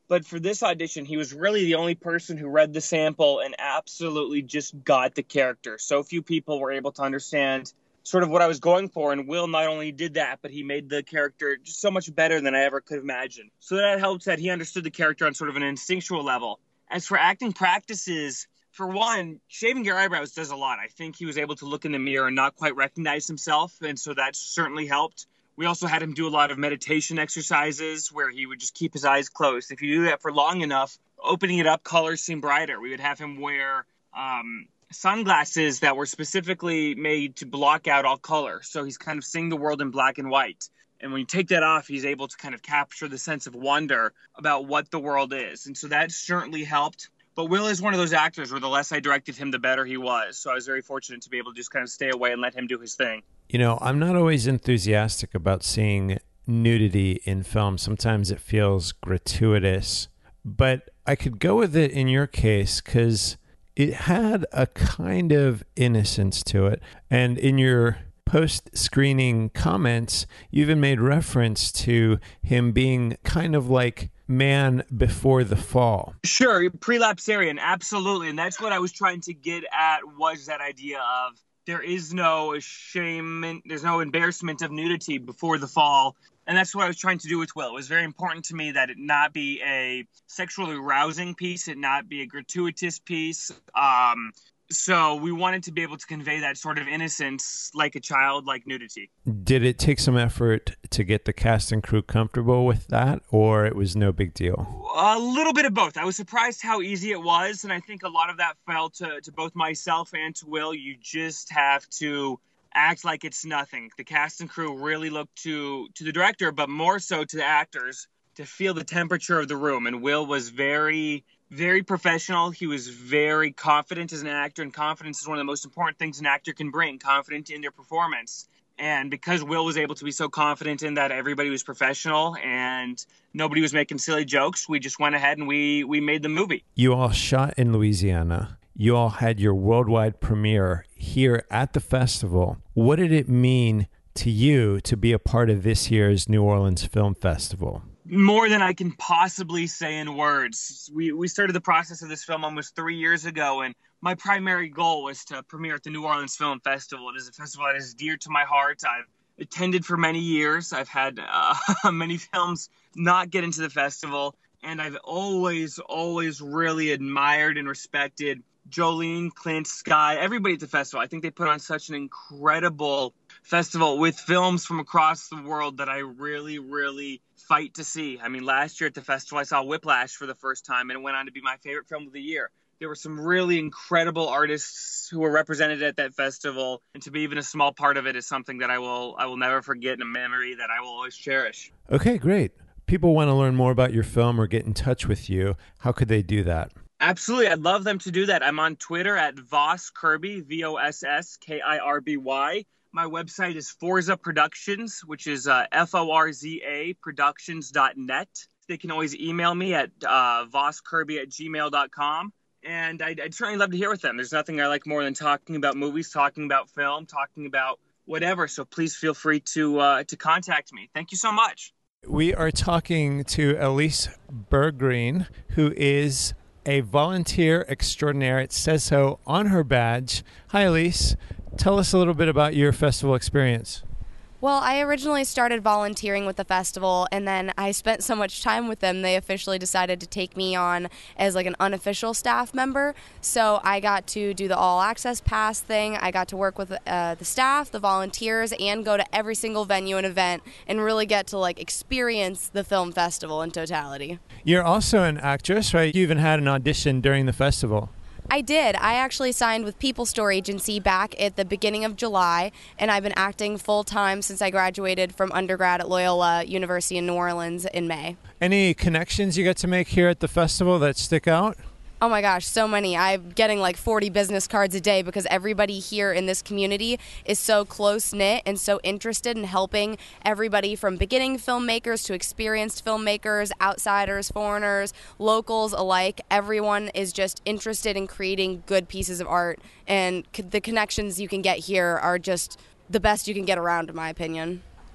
But for this audition, he was really the only person who read the sample and absolutely just got the character. So few people were able to understand sort of what I was going for, and Will not only did that, but he made the character just so much better than I ever could have imagined. So that helped that he understood the character on sort of an instinctual level. As for acting practices, for one, shaving your eyebrows does a lot. I think he was able to look in the mirror and not quite recognize himself, and so that certainly helped. We also had him do a lot of meditation exercises where he would just keep his eyes closed. If you do that for long enough, opening it up, colors seem brighter. We would have him wear um, sunglasses that were specifically made to block out all color. So he's kind of seeing the world in black and white. And when you take that off, he's able to kind of capture the sense of wonder about what the world is. And so that certainly helped. But Will is one of those actors where the less I directed him, the better he was. So I was very fortunate to be able to just kind of stay away and let him do his thing. You know, I'm not always enthusiastic about seeing nudity in film. Sometimes it feels gratuitous. But I could go with it in your case because it had a kind of innocence to it. And in your post-screening comments, you even made reference to him being kind of like Man Before the Fall. Sure, prelapsarian, absolutely. And that's what I was trying to get at, was that idea of there is no shame, there's no embarrassment of nudity before the fall. And that's what I was trying to do with Will. It was very important to me that it not be a sexually arousing piece, it not be a gratuitous piece. Um, so we wanted to be able to convey that sort of innocence like a child, like nudity. Did it take some effort to get the cast and crew comfortable with that, or it was no big deal? A little bit of both. I was surprised how easy it was, and I think a lot of that fell to, to both myself and to Will. You just have to act like it's nothing. The cast and crew really looked to, to the director, but more so to the actors, to feel the temperature of the room. And Will was very, very professional. He was very confident as an actor, and confidence is one of the most important things an actor can bring, confident in their performance. And because Will was able to be so confident in that, everybody was professional and nobody was making silly jokes, we just went ahead and we, we made the movie. You all shot in Louisiana. You all had your worldwide premiere here at the festival. What did it mean to you to be a part of this year's New Orleans Film Festival? More than I can possibly say in words. We we started the process of this film almost three years ago, and my primary goal was to premiere at the New Orleans Film Festival. It is a festival that is dear to my heart. I've attended for many years. I've had uh, many films not get into the festival, and I've always, always really admired and respected Jolene, Clint, Sky, everybody at the festival. I think they put on such an incredible festival with films from across the world that I really, really fight to see. I mean, last year at the festival, I saw Whiplash for the first time, and it went on to be my favorite film of the year. There were some really incredible artists who were represented at that festival, and to be even a small part of it is something that I will I will never forget, and a memory that I will always cherish. Okay, great. People want to learn more about your film or get in touch with you. How could they do that? Absolutely. I'd love them to do that. I'm on Twitter at Voss Kirby, V O S S K I R B Y. My website is Forza Productions, which is uh, F O R Z A productions dot net. They can always email me at uh, vosskirby at gmail dot com. And I'd, I'd certainly love to hear with them. There's nothing I like more than talking about movies, talking about film, talking about whatever. So please feel free to uh, to contact me. Thank you so much. We are talking to Elise Bergreen, who is a volunteer extraordinaire. It says so on her badge. Hi, Elise. Tell us a little bit about your festival experience. Well, I originally started volunteering with the festival, and then I spent so much time with them, they officially decided to take me on as like an unofficial staff member. So I got to do the all access pass thing. I got to work with uh, the staff, the volunteers, and go to every single venue and event and really get to like experience the film festival in totality. You're also an actress, right? You even had an audition during the festival. I did. I actually signed with People Store Agency back at the beginning of July, and I've been acting full-time since I graduated from undergrad at Loyola University in New Orleans in May. Any connections you got to make here at the festival that stick out? Oh my gosh, so many. I'm getting like forty business cards a day because everybody here in this community is so close-knit and so interested in helping everybody from beginning filmmakers to experienced filmmakers, outsiders, foreigners, locals alike. Everyone is just interested in creating good pieces of art, and the connections you can get here are just the best you can get around, in my opinion.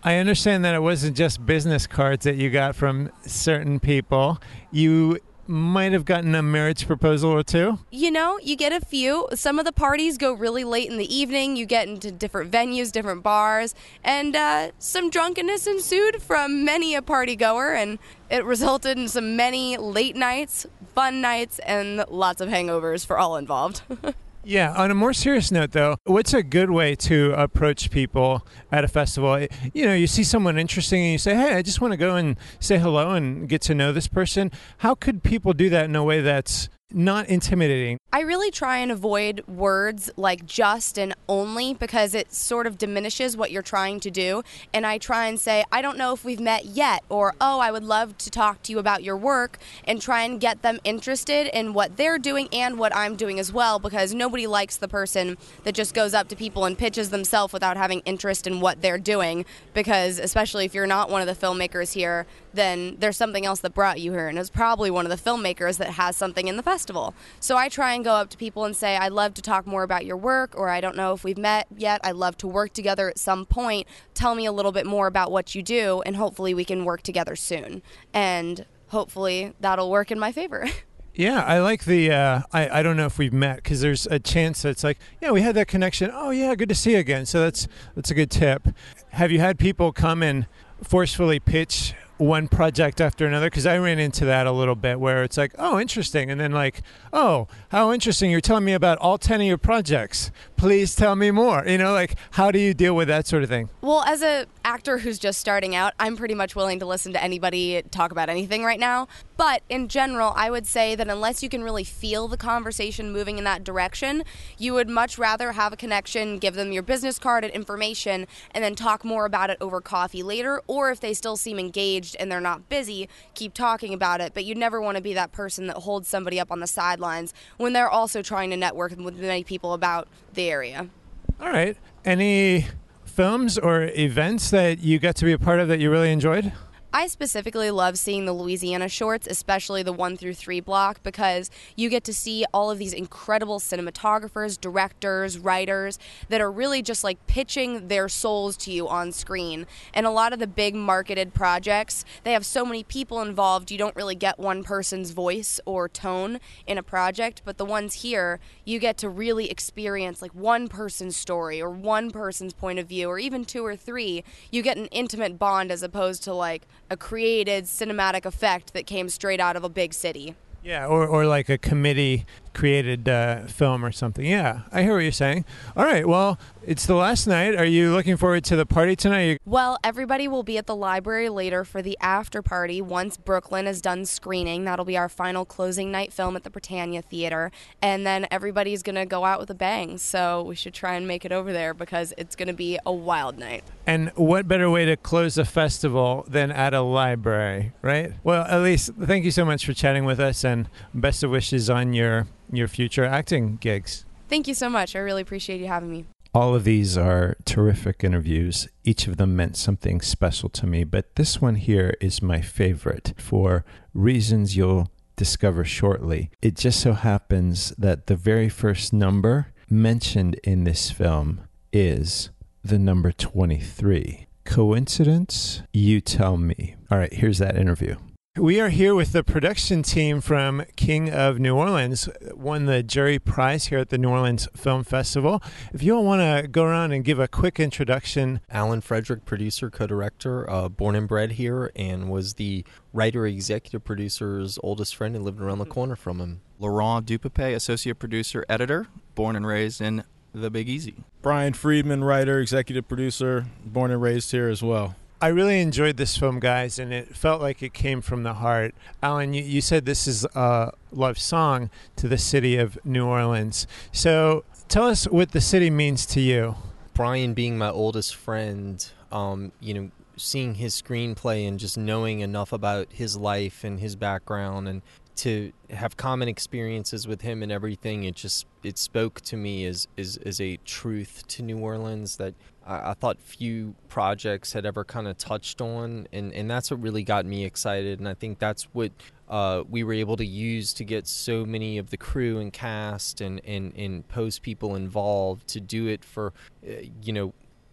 I understand that it wasn't just business cards that you got from certain people. You might have gotten a marriage proposal or two. You know, you get a few. Some of the parties go really late in the evening. You get into different venues, different bars, and uh, some drunkenness ensued from many a party goer, and it resulted in some many late nights, fun nights, and lots of hangovers for all involved. Yeah, on a more serious note, though, what's a good way to approach people at a festival? You know, you see someone interesting and you say, hey, I just want to go and say hello and get to know this person. How could people do that in a way that's not intimidating? I really try and avoid words like just and only because it sort of diminishes what you're trying to do. And I try and say, I don't know if we've met yet, or, oh, I would love to talk to you about your work, and try and get them interested in what they're doing and what I'm doing as well, because nobody likes the person that just goes up to people and pitches themselves without having interest in what they're doing, because especially if you're not one of the filmmakers here, then there's something else that brought you here, and it's probably one of the filmmakers that has something in the festival. So I try and go up to people and say, I'd love to talk more about your work, or I don't know if we've met yet, I'd love to work together at some point. Tell me a little bit more about what you do, and hopefully we can work together soon. And hopefully that'll work in my favor. Yeah, I like the, uh, I, I don't know if we've met, because there's a chance that it's like, yeah, we had that connection. Oh, yeah, good to see you again. So that's that's a good tip. Have you had people come and forcefully pitch one project after another? Because I ran into that a little bit, where it's like, oh, interesting. And then like, oh, how interesting. You're telling me about all ten of your projects. Please tell me more. You know, like, how do you deal with that sort of thing? Well, as a actor who's just starting out, I'm pretty much willing to listen to anybody talk about anything right now. But in general, I would say that unless you can really feel the conversation moving in that direction, you would much rather have a connection, give them your business card and information, and then talk more about it over coffee later. Or if they still seem engaged and they're not busy, keep talking about it. But you never want to be that person that holds somebody up on the sidelines when they're also trying to network with many people about the area. All right. Any films or events that you got to be a part of that you really enjoyed? I specifically love seeing the Louisiana shorts, especially the one through three block, because you get to see all of these incredible cinematographers, directors, writers that are really just like pitching their souls to you on screen. And a lot of the big marketed projects, they have so many people involved, you don't really get one person's voice or tone in a project. But the ones here, you get to really experience like one person's story or one person's point of view, or even two or three. You get an intimate bond as opposed to like a created cinematic effect that came straight out of a big city. Yeah, or, or like a committee created uh, film or something. Yeah, I hear what you're saying. All right, well, it's the last night. Are you looking forward to the party tonight? Well, everybody will be at the library later for the after party once Brooklyn is done screening. That'll be our final closing night film at the Britannia Theater. And then everybody's going to go out with a bang. So we should try and make it over there because it's going to be a wild night. And what better way to close a festival than at a library, right? Well, Elise, thank you so much for chatting with us, and best of wishes on your your future acting gigs. Thank you so much. I really appreciate you having me. All of these are terrific interviews. Each of them meant something special to me, but this one here is my favorite for reasons you'll discover shortly. It just so happens that the very first number mentioned in this film is the number twenty-three. Coincidence? You tell me. All right, here's that interview. We are here with the production team from King of New Orleans, won the jury prize here at the New Orleans Film Festival. If you all want to go around and give a quick introduction. Alan Frederick, producer, co-director, uh, born and bred here, and was the writer, executive producer's oldest friend and lived around the corner from him. Laurent Dupape, associate producer, editor, born and raised in The Big Easy. Brian Friedman, writer, executive producer, born and raised here as well. I really enjoyed this film, guys, and it felt like it came from the heart. Alan, you, you said this is a love song to the city of New Orleans. So tell us what the city means to you. Brian being my oldest friend, um, you know, seeing his screenplay and just knowing enough about his life and his background, and to have common experiences with him and everything, it just it spoke to me as as, as a truth to New Orleans that I, I thought few projects had ever kind of touched on, and, and that's what really got me excited. And I think that's what uh, we were able to use to get so many of the crew and cast and, and, and post people involved to do it for, uh, you know,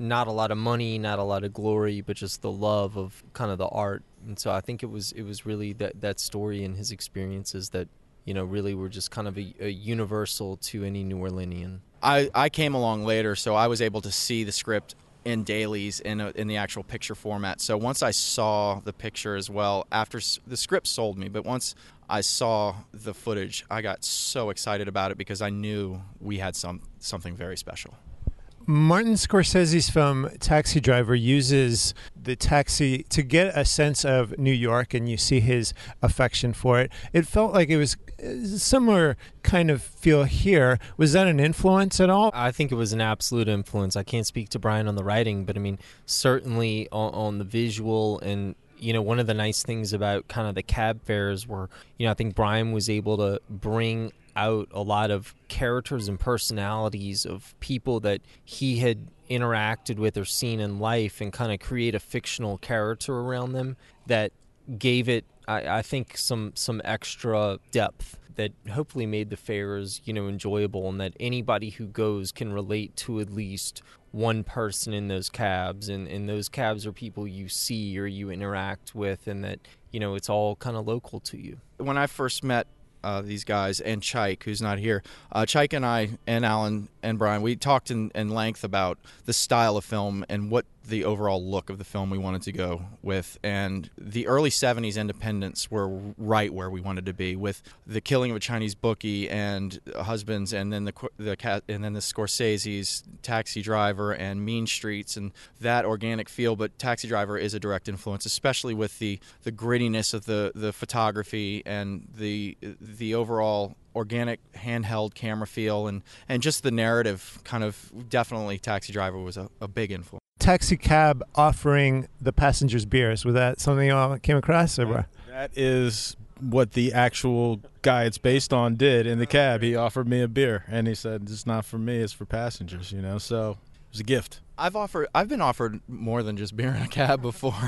not a lot of money, not a lot of glory, but just the love of kind of the art. And so I think it was it was really that, that story and his experiences that, you know, really were just kind of a, a universal to any New Orleanian. I, I came along later, so I was able to see the script in dailies in a, in the actual picture format. So once I saw the picture as well, after s- the script sold me, but once I saw the footage, I got so excited about it because I knew we had some something very special. Martin Scorsese's film Taxi Driver uses the taxi to get a sense of New York, and you see his affection for it. It felt like it was a similar kind of feel here. Was that an influence at all? I think it was an absolute influence. I can't speak to Brian on the writing, but I mean, certainly on, on the visual. And you know, one of the nice things about kind of the cab fares were, you know, I think Brian was able to bring out a lot of characters and personalities of people that he had interacted with or seen in life and kind of create a fictional character around them that gave it, I, I think, some some extra depth that hopefully made the fares, you know, enjoyable, and that anybody who goes can relate to at least one person in those cabs, and, and those cabs are people you see or you interact with, and that, you know, it's all kind of local to you. When I first met Uh, these guys, and Chike, who's not here. Uh, Chike and I, and Alan and Brian, we talked in, in length about the style of film and what the overall look of the film we wanted to go with. And the early seventies independents were right where we wanted to be, with The Killing of a Chinese Bookie and Husbands, and then the the and then the Scorsese's Taxi Driver and Mean Streets, and that organic feel. But Taxi Driver is a direct influence, especially with the the grittiness of the the photography and the the overall organic handheld camera feel, and, and just the narrative kind of. Definitely Taxi Driver was a, a big influence. Taxi cab offering the passengers beers. Was that something you all came across? Or? That is what the actual guy it's based on did in the cab. He offered me a beer, and he said, it's not for me, it's for passengers, you know, so it was a gift. I've offered. I've been offered more than just beer in a cab before.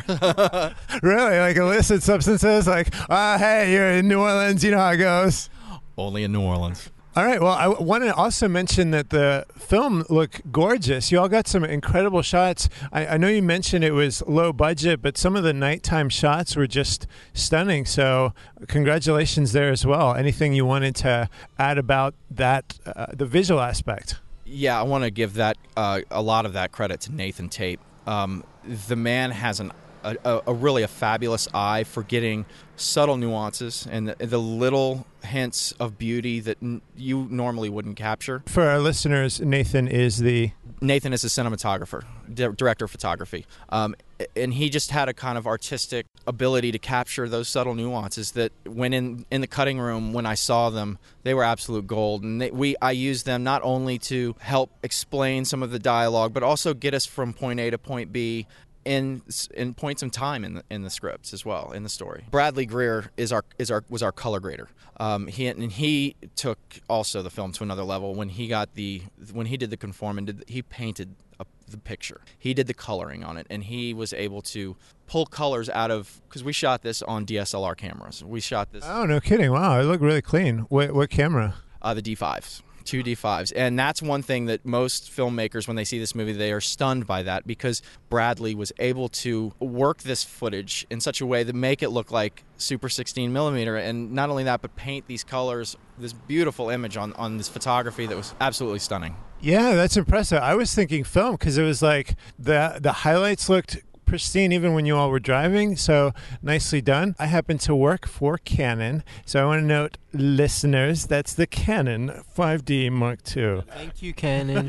Really? Like illicit substances? Like, ah, uh, hey, you're in New Orleans, you know how it goes. Only in New Orleans. All right. Well, I want to also mention that the film looked gorgeous. You all got some incredible shots. I, I know you mentioned it was low budget, but some of the nighttime shots were just stunning. So congratulations there as well. Anything you wanted to add about that, uh, the visual aspect? Yeah, I want to give that uh, a lot of that credit to Nathan Tate. Um, the man has an A, a really a fabulous eye for getting subtle nuances and the, the little hints of beauty that n- you normally wouldn't capture. For our listeners, Nathan is the... Nathan is a cinematographer, di- director of photography. Um, and he just had a kind of artistic ability to capture those subtle nuances that when in, in the cutting room, when I saw them, they were absolute gold. And they, we I used them not only to help explain some of the dialogue, but also get us from point A to point B in in points in time in the in the scripts as well, in the story. Bradley Greer is our is our was our color grader. Um, he and he took also the film to another level when he got the when he did the conform and did he painted a, the picture. He did the coloring on it, and he was able to pull colors out of, because we shot this on D S L R cameras. We shot this. Oh, no kidding! Wow, it looked really clean. What what camera? Uh, the D fives. Two D fives. And that's one thing that most filmmakers, when they see this movie, they are stunned by that, because Bradley was able to work this footage in such a way to make it look like Super sixteen millimeter. And not only that, but paint these colors, this beautiful image on, on this photography that was absolutely stunning. Yeah, that's impressive. I was thinking film, because it was like the the highlights looked pristine even when you all were driving, so nicely done. I happen to work for Canon, so I want to note, listeners, that's the Canon five D Mark two. Thank you, Canon.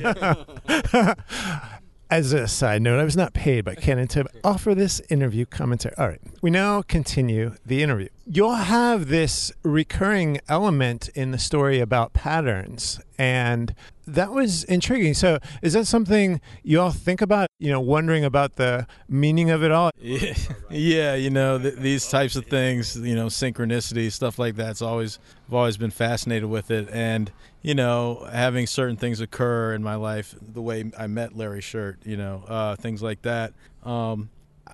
As a side note, I was not paid by Canon to offer this interview commentary. All right, we now continue the interview. You'll have this recurring element in the story about patterns, and that was intriguing. So is that something you all think about, you know, wondering about the meaning of it all? Yeah, yeah you know, th- these types of things, you know, synchronicity, stuff like that. It's always, I've always been fascinated with it. And, you know, having certain things occur in my life, the way I met Larry Shirt, you know, uh, things like that. Um,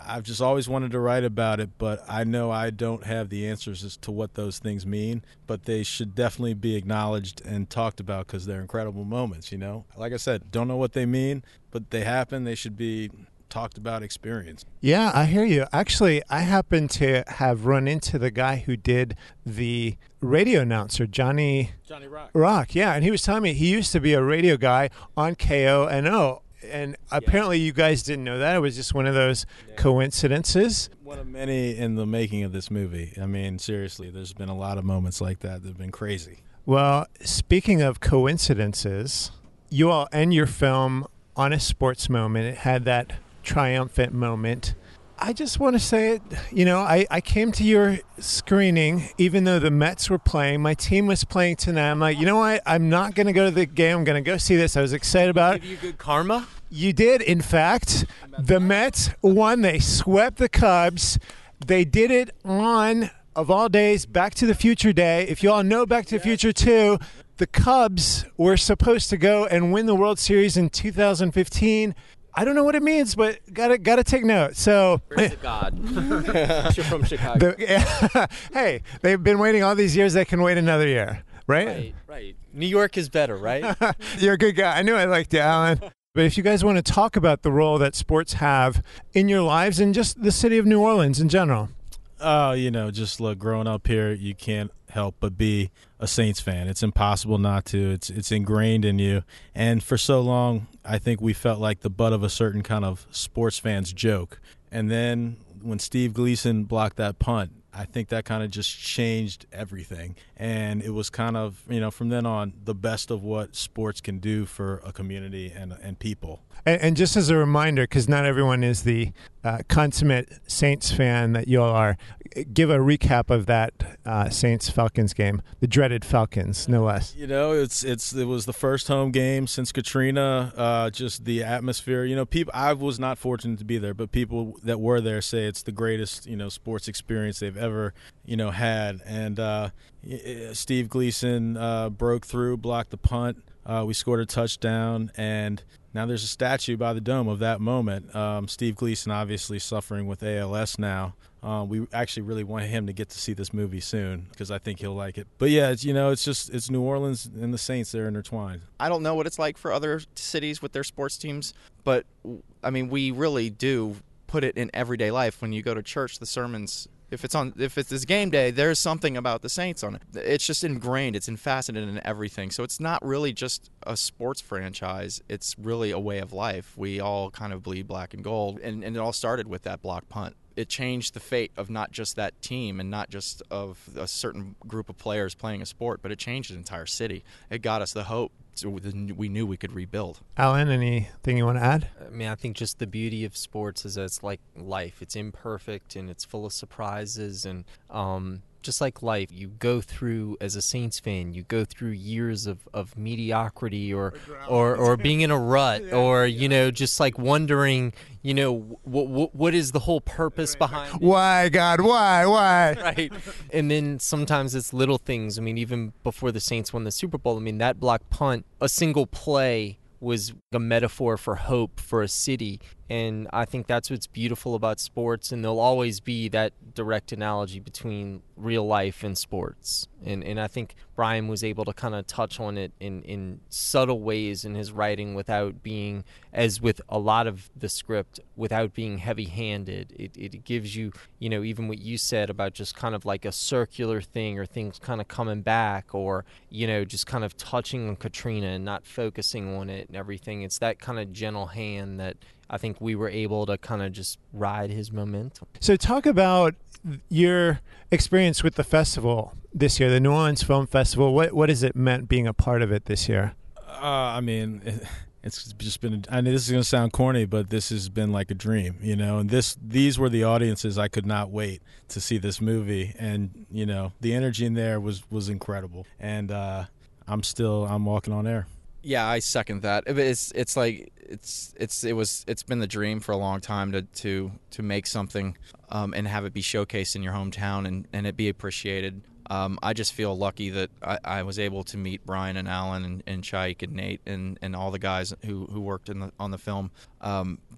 I've just always wanted to write about it, but I know I don't have the answers as to what those things mean, but they should definitely be acknowledged and talked about because they're incredible moments, you know? Like I said, don't know what they mean, but they happen. They should be talked about, experience. Yeah, I hear you. Actually, I happen to have run into the guy who did the radio announcer, Johnny Johnny Rock. Rock, yeah, and he was telling me he used to be a radio guy on K O N O. And apparently you guys didn't know that. It was just one of those yeah. coincidences. One of many in the making of this movie. I mean, seriously, there's been a lot of moments like that that have been crazy. Well, speaking of coincidences, you all end your film on a sports moment. It had that triumphant moment. I just want to say it, you know, I, I came to your screening even though the Mets were playing. My team was playing tonight. I'm like, you know what? I'm not going to go to the game. I'm going to go see this. I was excited about it. Give you good karma? You did. In fact, the Mets won. They swept the Cubs. They did it on, of all days, Back to the Future Day. If you all know Back to the Future two, the Cubs were supposed to go and win the World Series in two thousand fifteen. I don't know what it means, but gotta gotta take note. So, where's the God? You're from Chicago. The, yeah, hey, they've been waiting all these years. They can wait another year, right? Right, right. New York is better, right? You're a good guy. I knew I liked you, Alan. But if you guys want to talk about the role that sports have in your lives and just the city of New Orleans in general. Oh, you know, just look, growing up here, you can't help but be a Saints fan. It's impossible not to. It's it's ingrained in you. And for so long, I think we felt like the butt of a certain kind of sports fan's joke. And then when Steve Gleason blocked that punt, I think that kind of just changed everything. And it was kind of, you know, from then on, the best of what sports can do for a community and and people. And, and just as a reminder, because not everyone is the uh, consummate Saints fan that you all are, give a recap of that uh, Saints-Falcons game, the dreaded Falcons, no less. You know, it's it's it was the first home game since Katrina. Uh, just the atmosphere. You know, people. I was not fortunate to be there, but people that were there say it's the greatest, you know, sports experience they've ever, you know, had. And uh, Steve Gleason uh, broke through, blocked the punt. Uh, we scored a touchdown, and now there's a statue by the Dome of that moment. Um, Steve Gleason obviously suffering with A L S now. Uh, we actually really want him to get to see this movie soon because I think he'll like it. But yeah, it's, you know, it's just it's New Orleans and the Saints. They're intertwined. I don't know what it's like for other cities with their sports teams, but I mean, we really do put it in everyday life. When you go to church, the sermons. If it's on, if it's this game day, there's something about the Saints on it. It's just ingrained. It's faceted in everything. So it's not really just a sports franchise. It's really a way of life. We all kind of bleed black and gold, and, and it all started with that block punt. It changed the fate of not just that team and not just of a certain group of players playing a sport, but it changed an entire city. It got us the hope. So we knew we could rebuild. Alan, anything you want to add? I mean, I think just the beauty of sports is that it's like life. It's imperfect and it's full of surprises. And um, just like life, you go through, as a Saints fan, you go through years of, of mediocrity or or, or being in a rut yeah, or, you yeah. know, just like wondering, you know, what w- what is the whole purpose behind it? Why, God, why, why? Right. And then sometimes it's little things. I mean, even before the Saints won the Super Bowl, I mean, that block punt, a single play was a metaphor for hope for a city. And I think that's what's beautiful about sports, and there'll always be that direct analogy between real life and sports. And and I think Brian was able to kind of touch on it in, in subtle ways in his writing without being, as with a lot of the script, without being heavy-handed. It, it gives you, you know, even what you said about just kind of like a circular thing or things kind of coming back or, you know, just kind of touching on Katrina and not focusing on it and everything. It's that kind of gentle hand that I think we were able to kind of just ride his momentum. So talk about your experience with the festival this year, the New Orleans Film Festival. What what has it meant being a part of it this year? Uh, I mean, it, it's just been, I mean, this is going to sound corny, but this has been like a dream, you know, and this these were the audiences I could not wait to see this movie. And, you know, the energy in there was, was incredible. And uh, I'm still, I'm walking on air. Yeah, I second that. It's it's like it's it's it was it's been the dream for a long time to to to make something um, and have it be showcased in your hometown and, and it be appreciated. Um, I just feel lucky that I, I was able to meet Brian and Alan and, and Chaik and Nate and, and all the guys who, who worked in the, on the film. Um,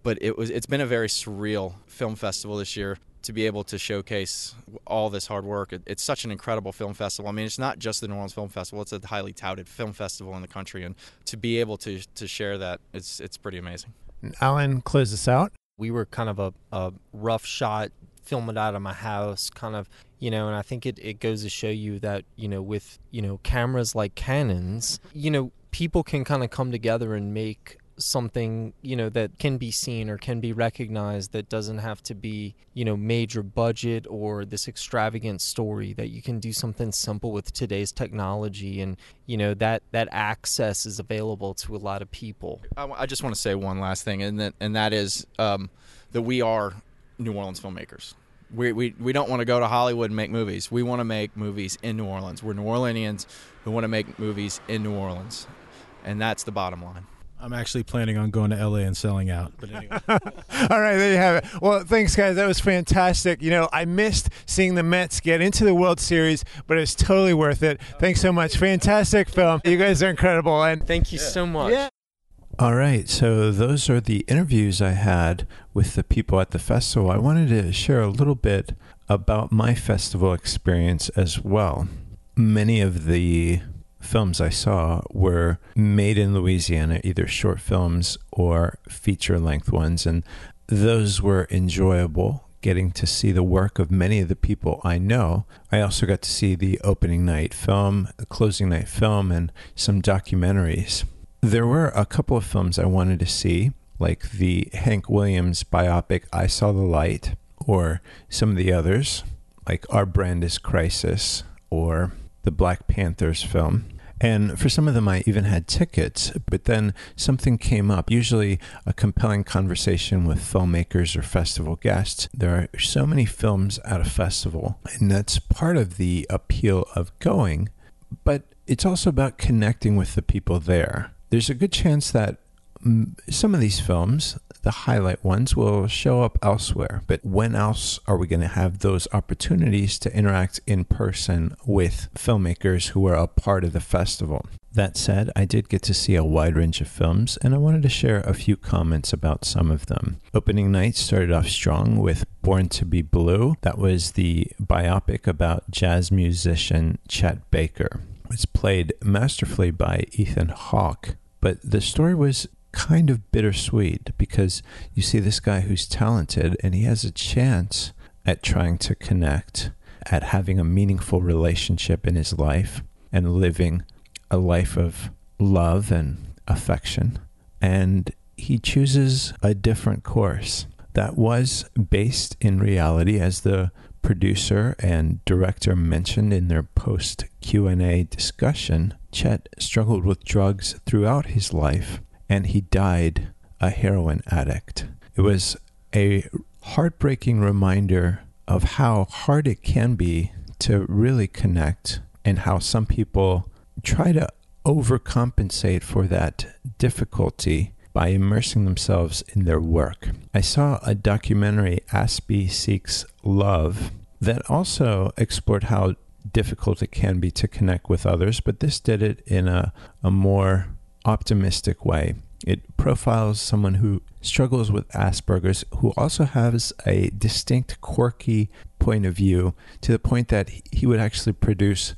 but it was it's been a very surreal film festival this year to be able to showcase all this hard work. It, it's such an incredible film festival. I mean, it's not just the New Orleans Film Festival; it's a highly touted film festival in the country, and to be able to to share that, it's it's pretty amazing. Alan, close us out. We were kind of a, a rough shot, film it out of my house, kind of, you know, and I think it, it goes to show you that, you know, with, you know, cameras like Canon's, you know, people can kind of come together and make something, you know, that can be seen or can be recognized, that doesn't have to be, you know, major budget or this extravagant story, that you can do something simple with today's technology, and, you know, that that access is available to a lot of people. I, I just want to say one last thing, and that and that is um, that we are New Orleans filmmakers. We, we we don't want to go to Hollywood and make movies. We want to make movies in New Orleans. We're New Orleanians who want to make movies in New Orleans, and that's the bottom line. I'm actually planning on going to L A and selling out. But anyway. All right, there you have it. Well, thanks, guys. That was fantastic. You know, I missed seeing the Mets get into the World Series, but it's totally worth it. Thanks so much. Fantastic film. You guys are incredible. And thank you yeah. so much. Yeah. All right, so those are the interviews I had with the people at the festival. I wanted to share a little bit about my festival experience as well. Many of the films I saw were made in Louisiana, either short films or feature-length ones, and those were enjoyable, getting to see the work of many of the people I know. I also got to see the opening night film, the closing night film, and some documentaries. There were a couple of films I wanted to see, like the Hank Williams biopic I Saw the Light, or some of the others, like Our Brand is Crisis, or the Black Panthers film. And for some of them, I even had tickets, but then something came up, usually a compelling conversation with filmmakers or festival guests. There are so many films at a festival, and that's part of the appeal of going, but it's also about connecting with the people there. There's a good chance that some of these films, the highlight ones, will show up elsewhere. But when else are we going to have those opportunities to interact in person with filmmakers who are a part of the festival? That said, I did get to see a wide range of films, and I wanted to share a few comments about some of them. Opening night started off strong with Born to be Blue. That was the biopic about jazz musician Chet Baker. It was played masterfully by Ethan Hawke, but the story was kind of bittersweet because you see this guy who's talented and he has a chance at trying to connect, at having a meaningful relationship in his life and living a life of love and affection. And he chooses a different course that was based in reality, as the producer and director mentioned in their post Q and A discussion. Chet struggled with drugs throughout his life, and he died a heroin addict. It was a heartbreaking reminder of how hard it can be to really connect, and how some people try to overcompensate for that difficulty by immersing themselves in their work. I saw a documentary, Aspie Seeks Love, that also explored how difficult it can be to connect with others, but this did it in a, a more optimistic way. It profiles someone who struggles with Asperger's, who also has a distinct, quirky point of view, to the point that he would actually produce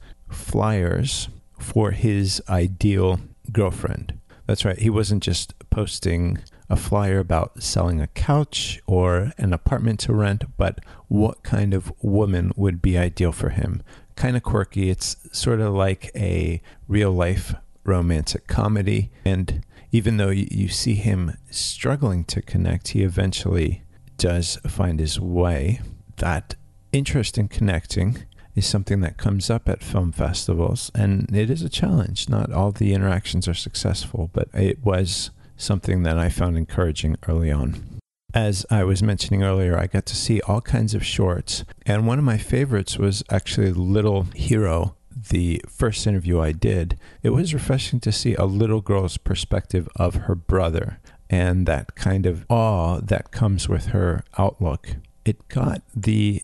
flyers for his ideal girlfriend. That's right, he wasn't just posting a flyer about selling a couch or an apartment to rent, but what kind of woman would be ideal for him. Kind of quirky. It's sort of like a real-life romantic comedy, and even though you, you see him struggling to connect, he eventually does find his way. That interest in connecting is something that comes up at film festivals, and it is a challenge. Not all the interactions are successful, but it was something that I found encouraging early on. As I was mentioning earlier, I got to see all kinds of shorts, and one of my favorites was actually Little Hero, the first interview I did. It was refreshing to see a little girl's perspective of her brother and that kind of awe that comes with her outlook. It got the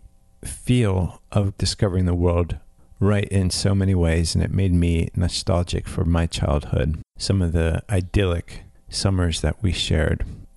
feel of discovering the world right in so many ways, and it made me nostalgic for my childhood. Some of the idyllic summers that we shared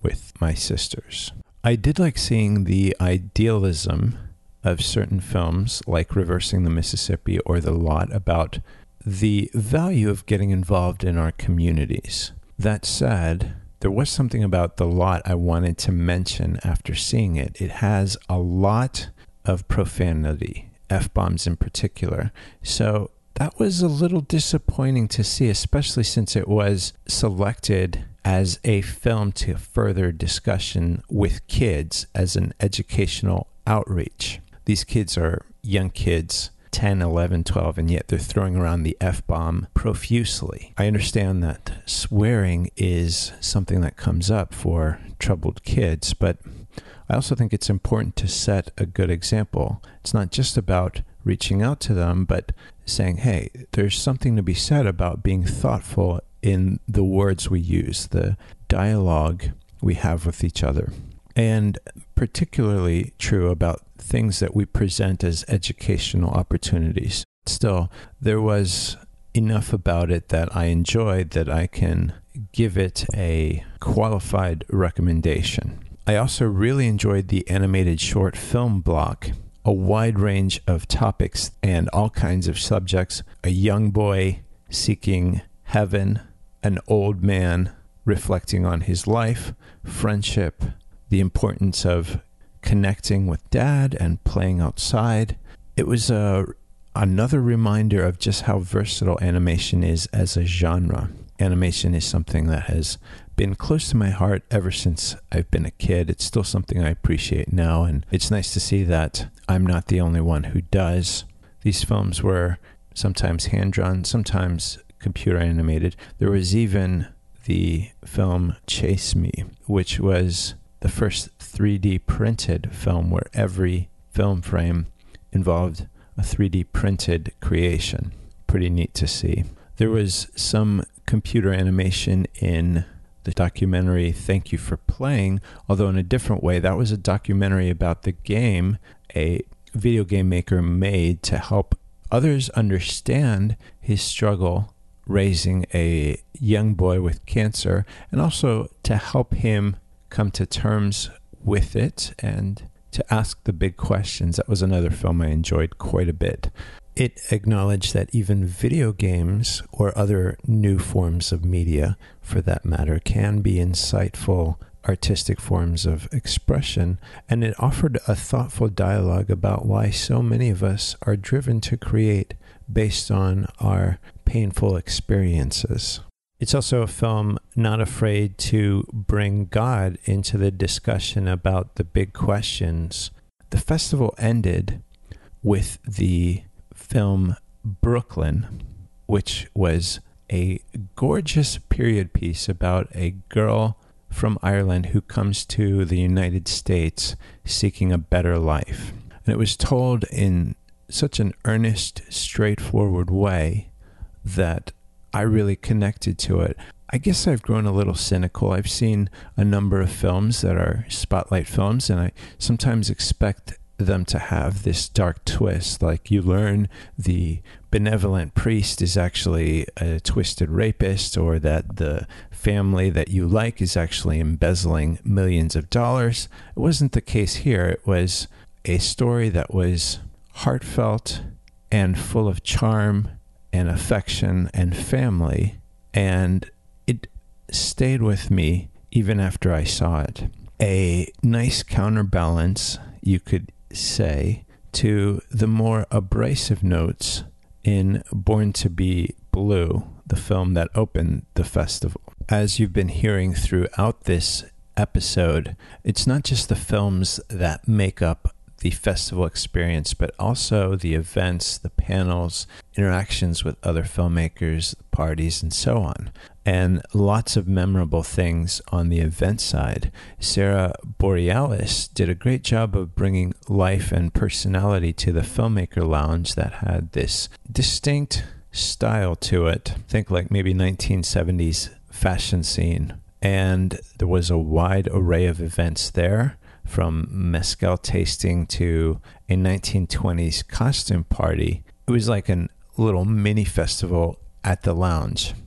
with my sisters. I did like seeing the idealism of certain films like Reversing the Mississippi or The Lot about the value of getting involved in our communities. That said, there was something about The Lot I wanted to mention after seeing it. It has a lot of profanity, F-bombs in particular. So that was a little disappointing to see, especially since it was selected as a film to further discussion with kids as an educational outreach. These kids are young kids, ten, eleven, twelve, and yet they're throwing around the F-bomb profusely. I understand that swearing is something that comes up for troubled kids, but I also think it's important to set a good example. It's not just about reaching out to them, but saying, hey, there's something to be said about being thoughtful in the words we use, the dialogue we have with each other. And particularly true about things that we present as educational opportunities. Still, there was enough about it that I enjoyed that I can give it a qualified recommendation. I also really enjoyed the animated short film block, a wide range of topics and all kinds of subjects. A young boy seeking heaven, an old man reflecting on his life, friendship, the importance of connecting with dad and playing outside. It was a, another reminder of just how versatile animation is as a genre. Animation is something that has been close to my heart ever since I've been a kid. It's still something I appreciate now, and it's nice to see that I'm not the only one who does. These films were sometimes hand-drawn, sometimes computer animated. There was even the film Chase Me, which was the first three D printed film where every film frame involved a three D printed creation. Pretty neat to see. There was some computer animation in the documentary Thank You for Playing, although in a different way. That was a documentary about the game a video game maker made to help others understand his struggle raising a young boy with cancer, and also to help him come to terms with it and to ask the big questions. That was another film I enjoyed quite a bit. It acknowledged that even video games or other new forms of media, for that matter, can be insightful artistic forms of expression, and it offered a thoughtful dialogue about why so many of us are driven to create based on our painful experiences. It's also a film not afraid to bring God into the discussion about the big questions. The festival ended with the film Brooklyn, which was a gorgeous period piece about a girl from Ireland who comes to the United States seeking a better life. And it was told in such an earnest, straightforward way that I really connected to it. I guess I've grown a little cynical. I've seen a number of films that are spotlight films, and I sometimes expect them to have this dark twist, like you learn the benevolent priest is actually a twisted rapist, or that the family that you like is actually embezzling millions of dollars. It wasn't the case here. It was a story that was heartfelt and full of charm and affection and family, and it stayed with me even after I saw it. A nice counterbalance, you could say, to the more abrasive notes in Born to Be Blue, the film that opened the festival. As you've been hearing throughout this episode, it's not just the films that make up the festival experience, but also the events, the panels, interactions with other filmmakers, parties, and so on. And lots of memorable things on the event side. Sarah Borealis did a great job of bringing life and personality to the Filmmaker Lounge that had this distinct style to it. Think like maybe nineteen seventies fashion scene. And there was a wide array of events there, from mezcal tasting to a nineteen twenties costume party. It was like a little mini festival at the lounge.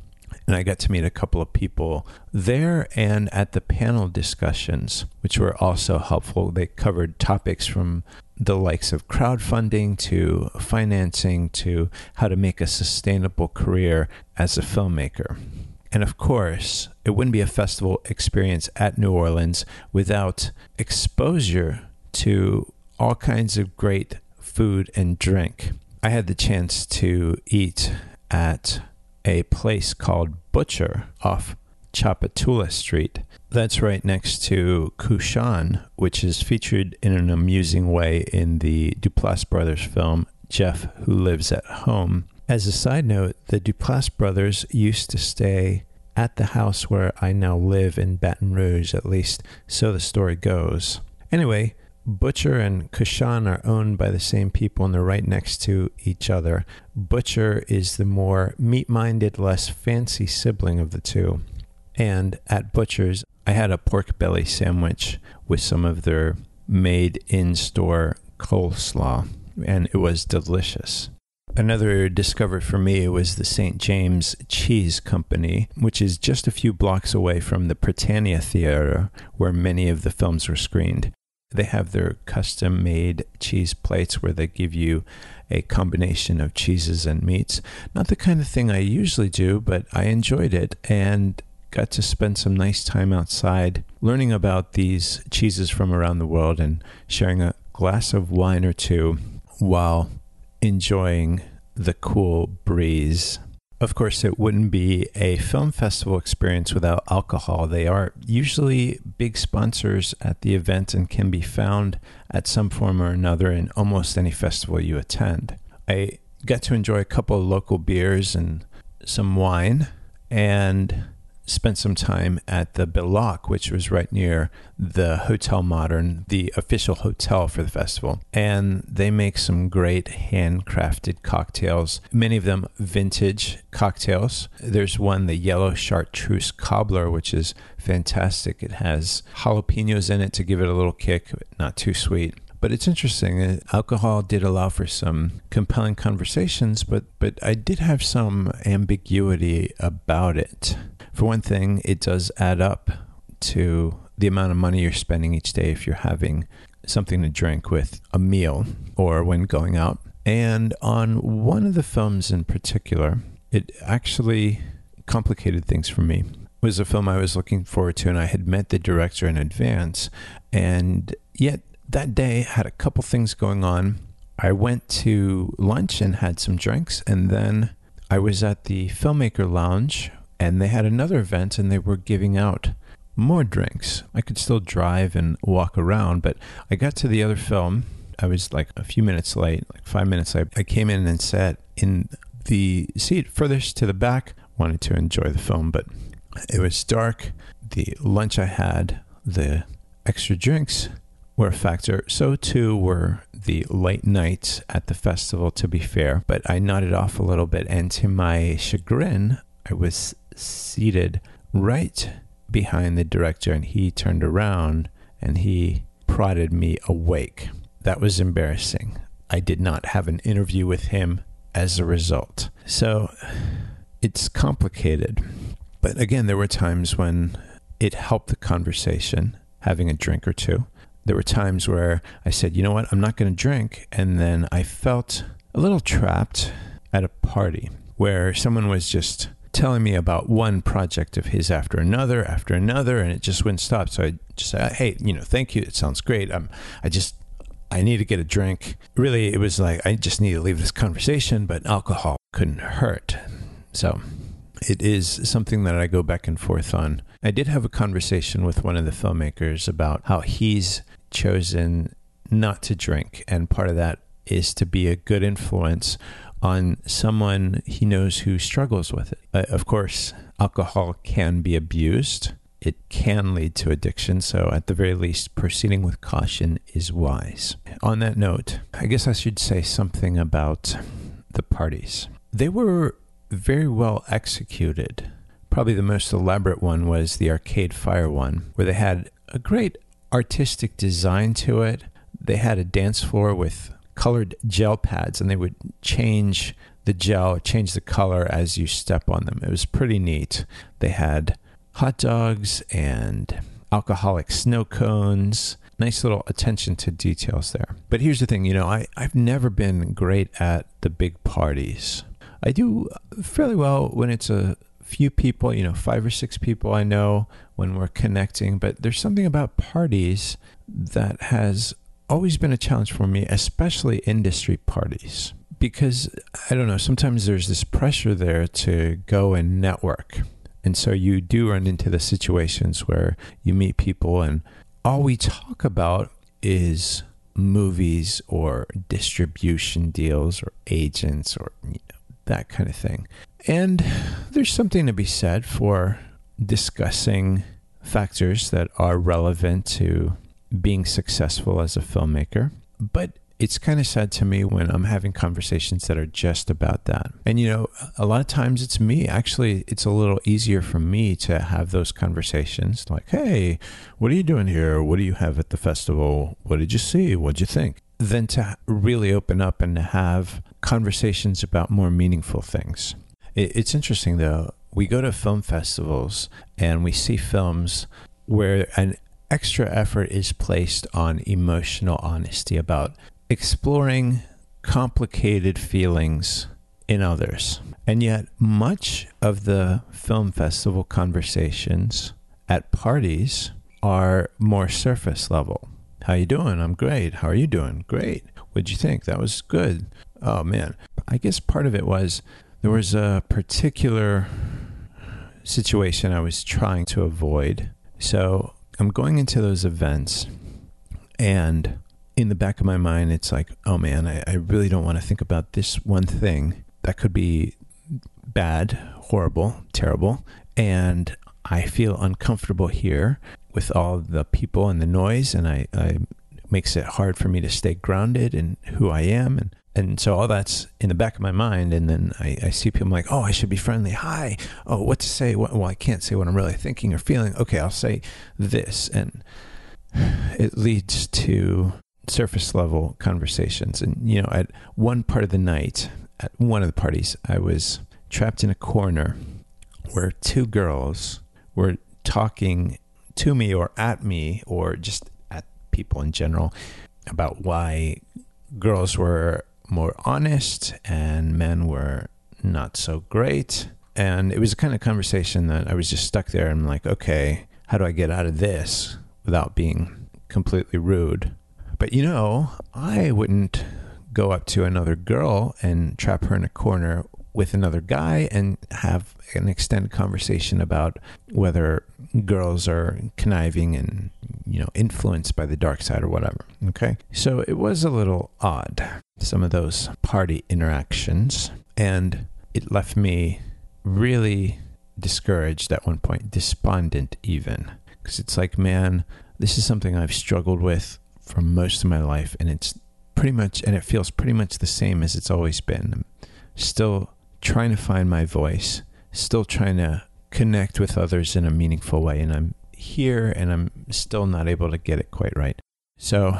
And I got to meet a couple of people there and at the panel discussions, which were also helpful. They covered topics from the likes of crowdfunding to financing to how to make a sustainable career as a filmmaker. And of course, it wouldn't be a festival experience at New Orleans without exposure to all kinds of great food and drink. I had the chance to eat at a place called Butcher off Chapatula Street. That's right next to Kushan, which is featured in an amusing way in the Duplass brothers film, Jeff Who Lives at Home. As a side note, the Duplass brothers used to stay at the house where I now live in Baton Rouge, at least so the story goes. Anyway, Butcher and Kushan are owned by the same people and they're right next to each other. Butcher is the more meat-minded, less fancy sibling of the two. And at Butcher's, I had a pork belly sandwich with some of their made-in-store coleslaw, and it was delicious. Another discovery for me was the Saint James Cheese Company, which is just a few blocks away from the Britannia Theater, where many of the films were screened. They have their custom-made cheese plates where they give you a combination of cheeses and meats. Not the kind of thing I usually do, but I enjoyed it and got to spend some nice time outside learning about these cheeses from around the world and sharing a glass of wine or two while enjoying the cool breeze. Of course, it wouldn't be a film festival experience without alcohol. They are usually big sponsors at the event and can be found at some form or another in almost any festival you attend. I got to enjoy a couple of local beers and some wine and spent some time at the Biloc, which was right near the Hotel Modern, the official hotel for the festival. And they make some great handcrafted cocktails, many of them vintage cocktails. There's one, the Yellow Chartreuse Cobbler, which is fantastic. It has jalapenos in it to give it a little kick, not too sweet. But it's interesting. Alcohol did allow for some compelling conversations, but, but I did have some ambiguity about it. For one thing, it does add up to the amount of money you're spending each day if you're having something to drink with a meal or when going out. And on one of the films in particular, it actually complicated things for me. It was a film I was looking forward to, and I had met the director in advance. And yet that day had a couple things going on. I went to lunch and had some drinks, and then I was at the Filmmaker Lounge, and they had another event, and they were giving out more drinks. I could still drive and walk around, but I got to the other film. I was like a few minutes late, like five minutes late. I came in and sat in the seat furthest to the back. Wanted to enjoy the film, but it was dark. The lunch I had, the extra drinks were a factor. So too were the late nights at the festival, to be fair. But I nodded off a little bit, and to my chagrin, I was seated right behind the director, and he turned around and he prodded me awake. That was embarrassing. I did not have an interview with him as a result. So it's complicated. But again, there were times when it helped the conversation, having a drink or two. There were times where I said, you know what, I'm not going to drink. And then I felt a little trapped at a party where someone was just telling me about one project of his after another, after another, and it just wouldn't stop. So I just said, hey, you know, thank you. It sounds great. Um, I just, I need to get a drink. Really, it was like, I just need to leave this conversation, but alcohol couldn't hurt. So it is something that I go back and forth on. I did have a conversation with one of the filmmakers about how he's chosen not to drink, and part of that is to be a good influence on someone he knows who struggles with it. Uh, of course, alcohol can be abused. It can lead to addiction, so at the very least, proceeding with caution is wise. On that note, I guess I should say something about the parties. They were very well executed. Probably the most elaborate one was the Arcade Fire one, where they had a great artistic design to it. They had a dance floor with colored gel pads, and they would change the gel changed the color as you step on them. It was pretty neat. They had hot dogs and alcoholic snow cones. Nice little attention to details there. But here's the thing, you know, I, I've never been great at the big parties. I do fairly well when it's a few people, you know, five or six people I know when we're connecting. But there's something about parties that has always been a challenge for me, especially industry parties. Because, I don't know, sometimes there's this pressure there to go and network. And so you do run into the situations where you meet people and all we talk about is movies or distribution deals or agents or, you know, that kind of thing. And there's something to be said for discussing factors that are relevant to being successful as a filmmaker. But it's kind of sad to me when I'm having conversations that are just about that. And, you know, a lot of times it's me. Actually, it's a little easier for me to have those conversations like, hey, what are you doing here? What do you have at the festival? What did you see? What'd you think? Than to really open up and to have conversations about more meaningful things. It's interesting, though. We go to film festivals and we see films where an extra effort is placed on emotional honesty about exploring complicated feelings in others. And yet much of the film festival conversations at parties are more surface level. How you doing? I'm great. How are you doing? Great. What'd you think? That was good. Oh man. I guess part of it was there was a particular situation I was trying to avoid. So I'm going into those events and in the back of my mind, it's like, oh man, I, I really don't want to think about this one thing that could be bad, horrible, terrible. And I feel uncomfortable here with all the people and the noise. And I, I it makes it hard for me to stay grounded in who I am. And, and so all that's in the back of my mind. And then I, I see people like, oh, I should be friendly. Hi. Oh, what to say? What, well, I can't say what I'm really thinking or feeling. Okay, I'll say this. And it leads to surface level conversations. And, you know, at one part of the night, at one of the parties, I was trapped in a corner where two girls were talking to me or at me or just at people in general about why girls were more honest and men were not so great. And it was a kind of conversation that I was just stuck there and I'm like, okay, how do I get out of this without being completely rude? But, you know, I wouldn't go up to another girl and trap her in a corner with another guy and have an extended conversation about whether girls are conniving and, you know, influenced by the dark side or whatever. Okay. So it was a little odd, some of those party interactions. And it left me really discouraged at one point, despondent even. Because it's like, man, this is something I've struggled with for most of my life, and it's pretty much, and it feels pretty much the same as it's always been. I'm still trying to find my voice, still trying to connect with others in a meaningful way, and I'm here, and I'm still not able to get it quite right. So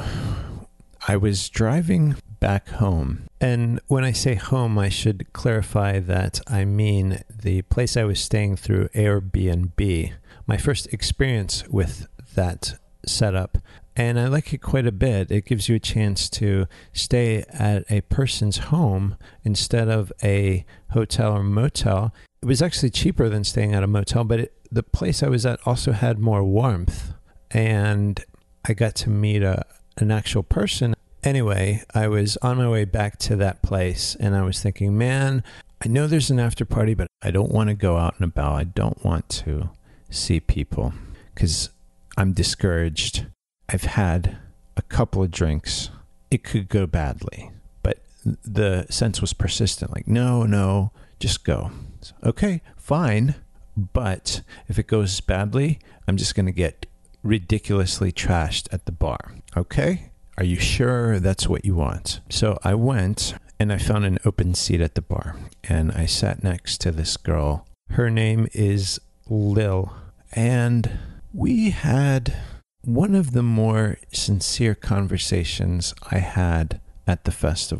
I was driving back home, and when I say home, I should clarify that I mean the place I was staying through Airbnb. My first experience with that setup. And I like it quite a bit. It gives you a chance to stay at a person's home instead of a hotel or motel. It was actually cheaper than staying at a motel, but it, the place I was at also had more warmth. And I got to meet a, an actual person. Anyway, I was on my way back to that place and I was thinking, man, I know there's an after party, but I don't want to go out and about. I don't want to see people because I'm discouraged. I've had a couple of drinks. It could go badly, but the sense was persistent. Like, no, no, just go. So, okay, fine. But if it goes badly, I'm just going to get ridiculously trashed at the bar. Okay? Are you sure that's what you want? So I went and I found an open seat at the bar and I sat next to this girl. Her name is Lil. And we had one of the more sincere conversations I had at the festival.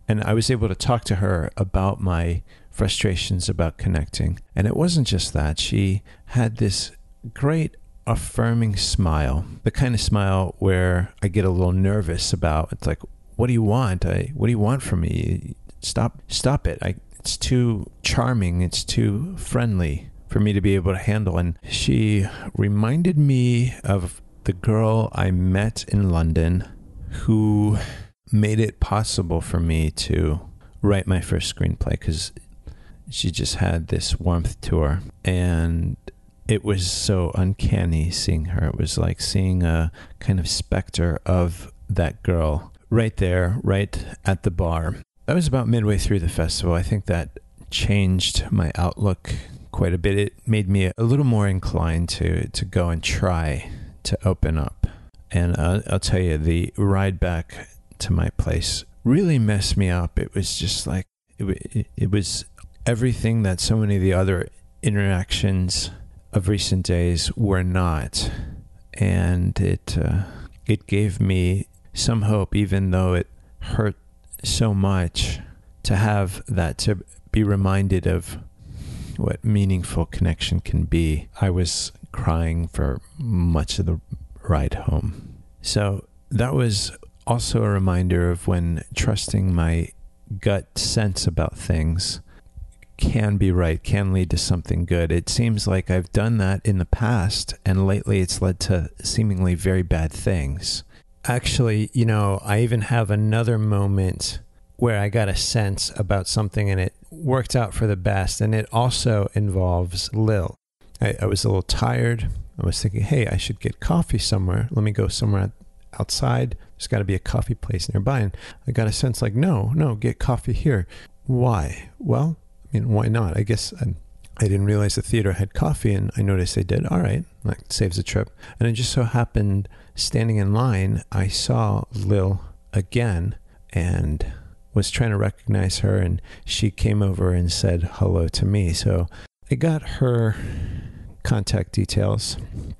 And I was able to talk to her about my frustrations about connecting. And it wasn't just that. She had this great affirming smile, the kind of smile where I get a little nervous about. It's like, what do you want? I, what do you want from me? Stop, stop it. I, it's too charming. It's too friendly for me to be able to handle. And she reminded me of the girl I met in London who made it possible for me to write my first screenplay, because she just had this warmth to her. And it was so uncanny seeing her. It was like seeing a kind of specter of that girl right there, right at the bar. That was about midway through the festival. I think that changed my outlook quite a bit. It made me a little more inclined to, to go and try to open up. And uh, I'll tell you, the ride back to my place really messed me up. It was just like, it, it, it was everything that so many of the other interactions of recent days were not. And it uh, it gave me some hope, even though it hurt so much, to have that, to be reminded of what meaningful connection can be. I was crying for much of the ride home. So that was also a reminder of when trusting my gut sense about things can be right, can lead to something good. It seems like I've done that in the past, and lately it's led to seemingly very bad things. Actually, you know, I even have another moment where I got a sense about something and it worked out for the best, and it also involves Lil. I, I was a little tired. I was thinking, hey, I should get coffee somewhere. Let me go somewhere outside. There's got to be a coffee place nearby. And I got a sense like, no, no, get coffee here. Why? Well, I mean, why not? I guess I, I didn't realize the theater had coffee, and I noticed they did. All right, that saves a trip. And it just so happened, standing in line, I saw Lil again and was trying to recognize her, and she came over and said hello to me. So I got her contact details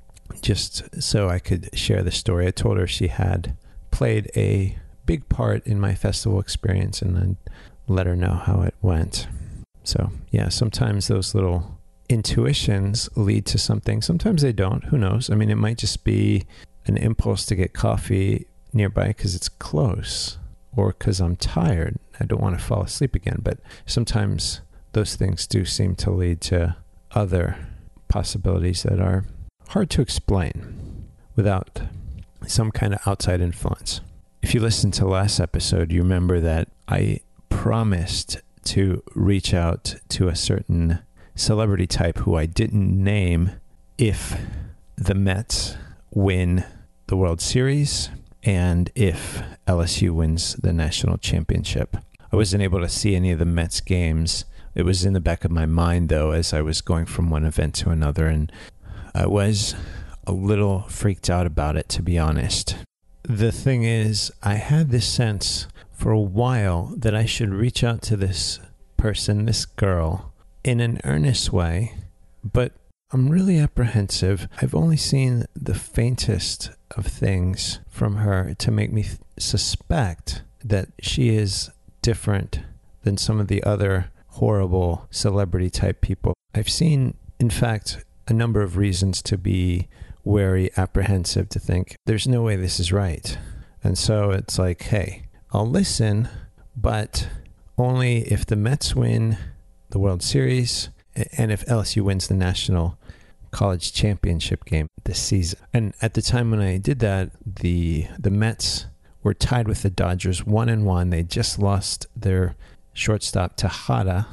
just so I could share the story. I told her she had played a big part in my festival experience, and then let her know how it went. So yeah, sometimes those little intuitions lead to something. Sometimes they don't. Who knows? I mean, it might just be an impulse to get coffee nearby because it's close, or because I'm tired. I don't want to fall asleep again. But sometimes those things do seem to lead to other possibilities that are hard to explain without some kind of outside influence. If you listened to last episode, you remember that I promised to reach out to a certain celebrity type who I didn't name if the Mets win the World Series and if L S U wins the national championship. I wasn't able to see any of the Mets games. It was in the back of my mind, though, as I was going from one event to another, and I was a little freaked out about it, to be honest. The thing is, I had this sense for a while that I should reach out to this person, this girl, in an earnest way, but I'm really apprehensive. I've only seen the faintest of things from her to make me th- suspect that she is different than some of the other horrible celebrity type people. I've seen, in fact, a number of reasons to be wary, apprehensive, to think there's no way this is right. And so it's like, hey, I'll listen, but only if the Mets win the World Series and if L S U wins the National College Championship game this season. And at the time when I did that, the the Mets were tied with the Dodgers one and one. They just lost their shortstop Tejada,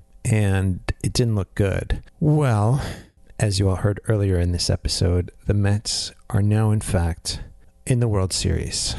and it didn't look good. Well, as you all heard earlier in this episode, the Mets are now, in fact, in the World Series.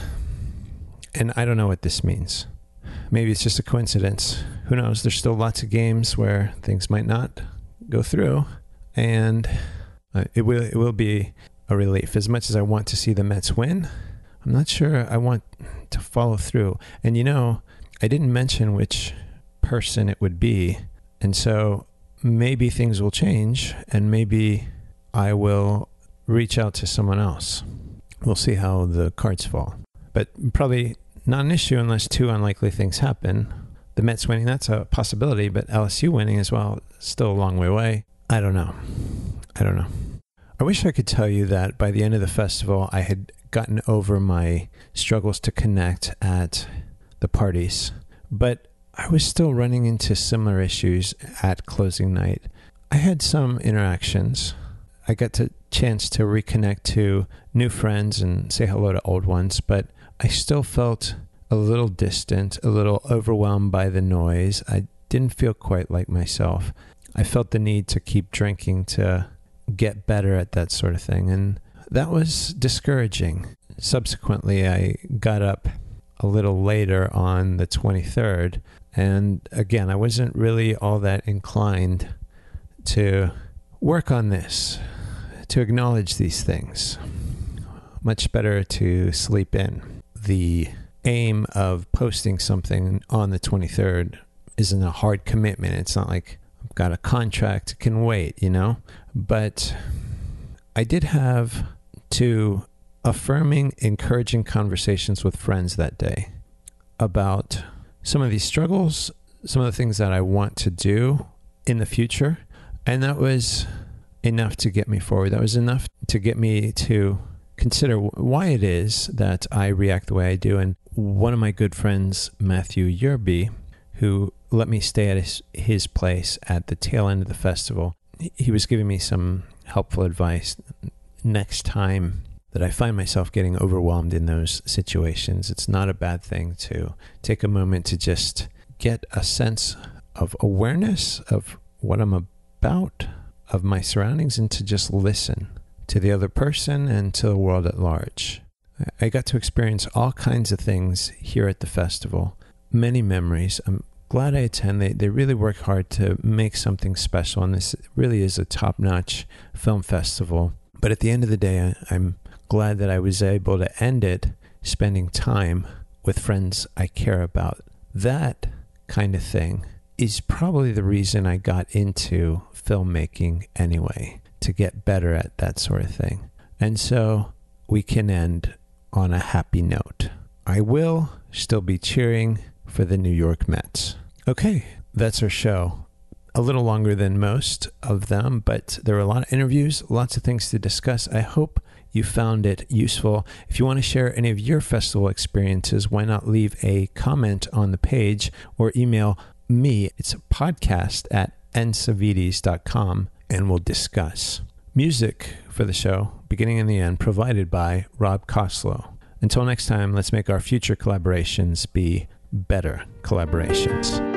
And I don't know what this means. Maybe it's just a coincidence. Who knows? There's still lots of games where things might not go through. And it will it will be a relief. As much as I want to see the Mets win, I'm not sure I want to follow through. And you know, I didn't mention which person it would be. And so maybe things will change, and maybe I will reach out to someone else. We'll see how the cards fall. But probably not an issue unless two unlikely things happen. The Mets winning, that's a possibility, but L S U winning as well, still a long way away. I don't know. I don't know. I wish I could tell you that by the end of the festival, I had gotten over my struggles to connect at the parties, but I was still running into similar issues at closing night. I had some interactions. I got the chance to reconnect to new friends and say hello to old ones, but I still felt a little distant, a little overwhelmed by the noise. I didn't feel quite like myself. I felt the need to keep drinking to get better at that sort of thing, and that was discouraging. Subsequently, I got up a little later on the twenty-third, and again, I wasn't really all that inclined to work on this, to acknowledge these things. Much better to sleep in. The aim of posting something on the twenty-third isn't a hard commitment. It's not like I've got a contract, can wait, you know? But I did have two affirming, encouraging conversations with friends that day about some of these struggles, some of the things that I want to do in the future. And that was enough to get me forward. That was enough to get me to consider why it is that I react the way I do. And one of my good friends, Matthew Yerby, who let me stay at his, his place at the tail end of the festival, he was giving me some helpful advice. Next time that I find myself getting overwhelmed in those situations, it's not a bad thing to take a moment to just get a sense of awareness of what I'm about, of my surroundings, and to just listen to the other person and to the world at large. I got to experience all kinds of things here at the festival, many memories. I'm glad I attend. They, they really work hard to make something special, and this really is a top-notch film festival. But at the end of the day, I, I'm glad that I was able to end it spending time with friends I care about. That kind of thing is probably the reason I got into filmmaking anyway, to get better at that sort of thing. And so we can end on a happy note. I will still be cheering for the New York Mets. Okay, that's our show. A little longer than most of them, but there were a lot of interviews, lots of things to discuss. I hope you found it useful. If you want to share any of your festival experiences, why not leave a comment on the page or email me. It's a podcast at n savides dot com, and we'll discuss. Music for the show, beginning and the end, provided by Rob Koslow. Until next time, let's make our future collaborations be better collaborations.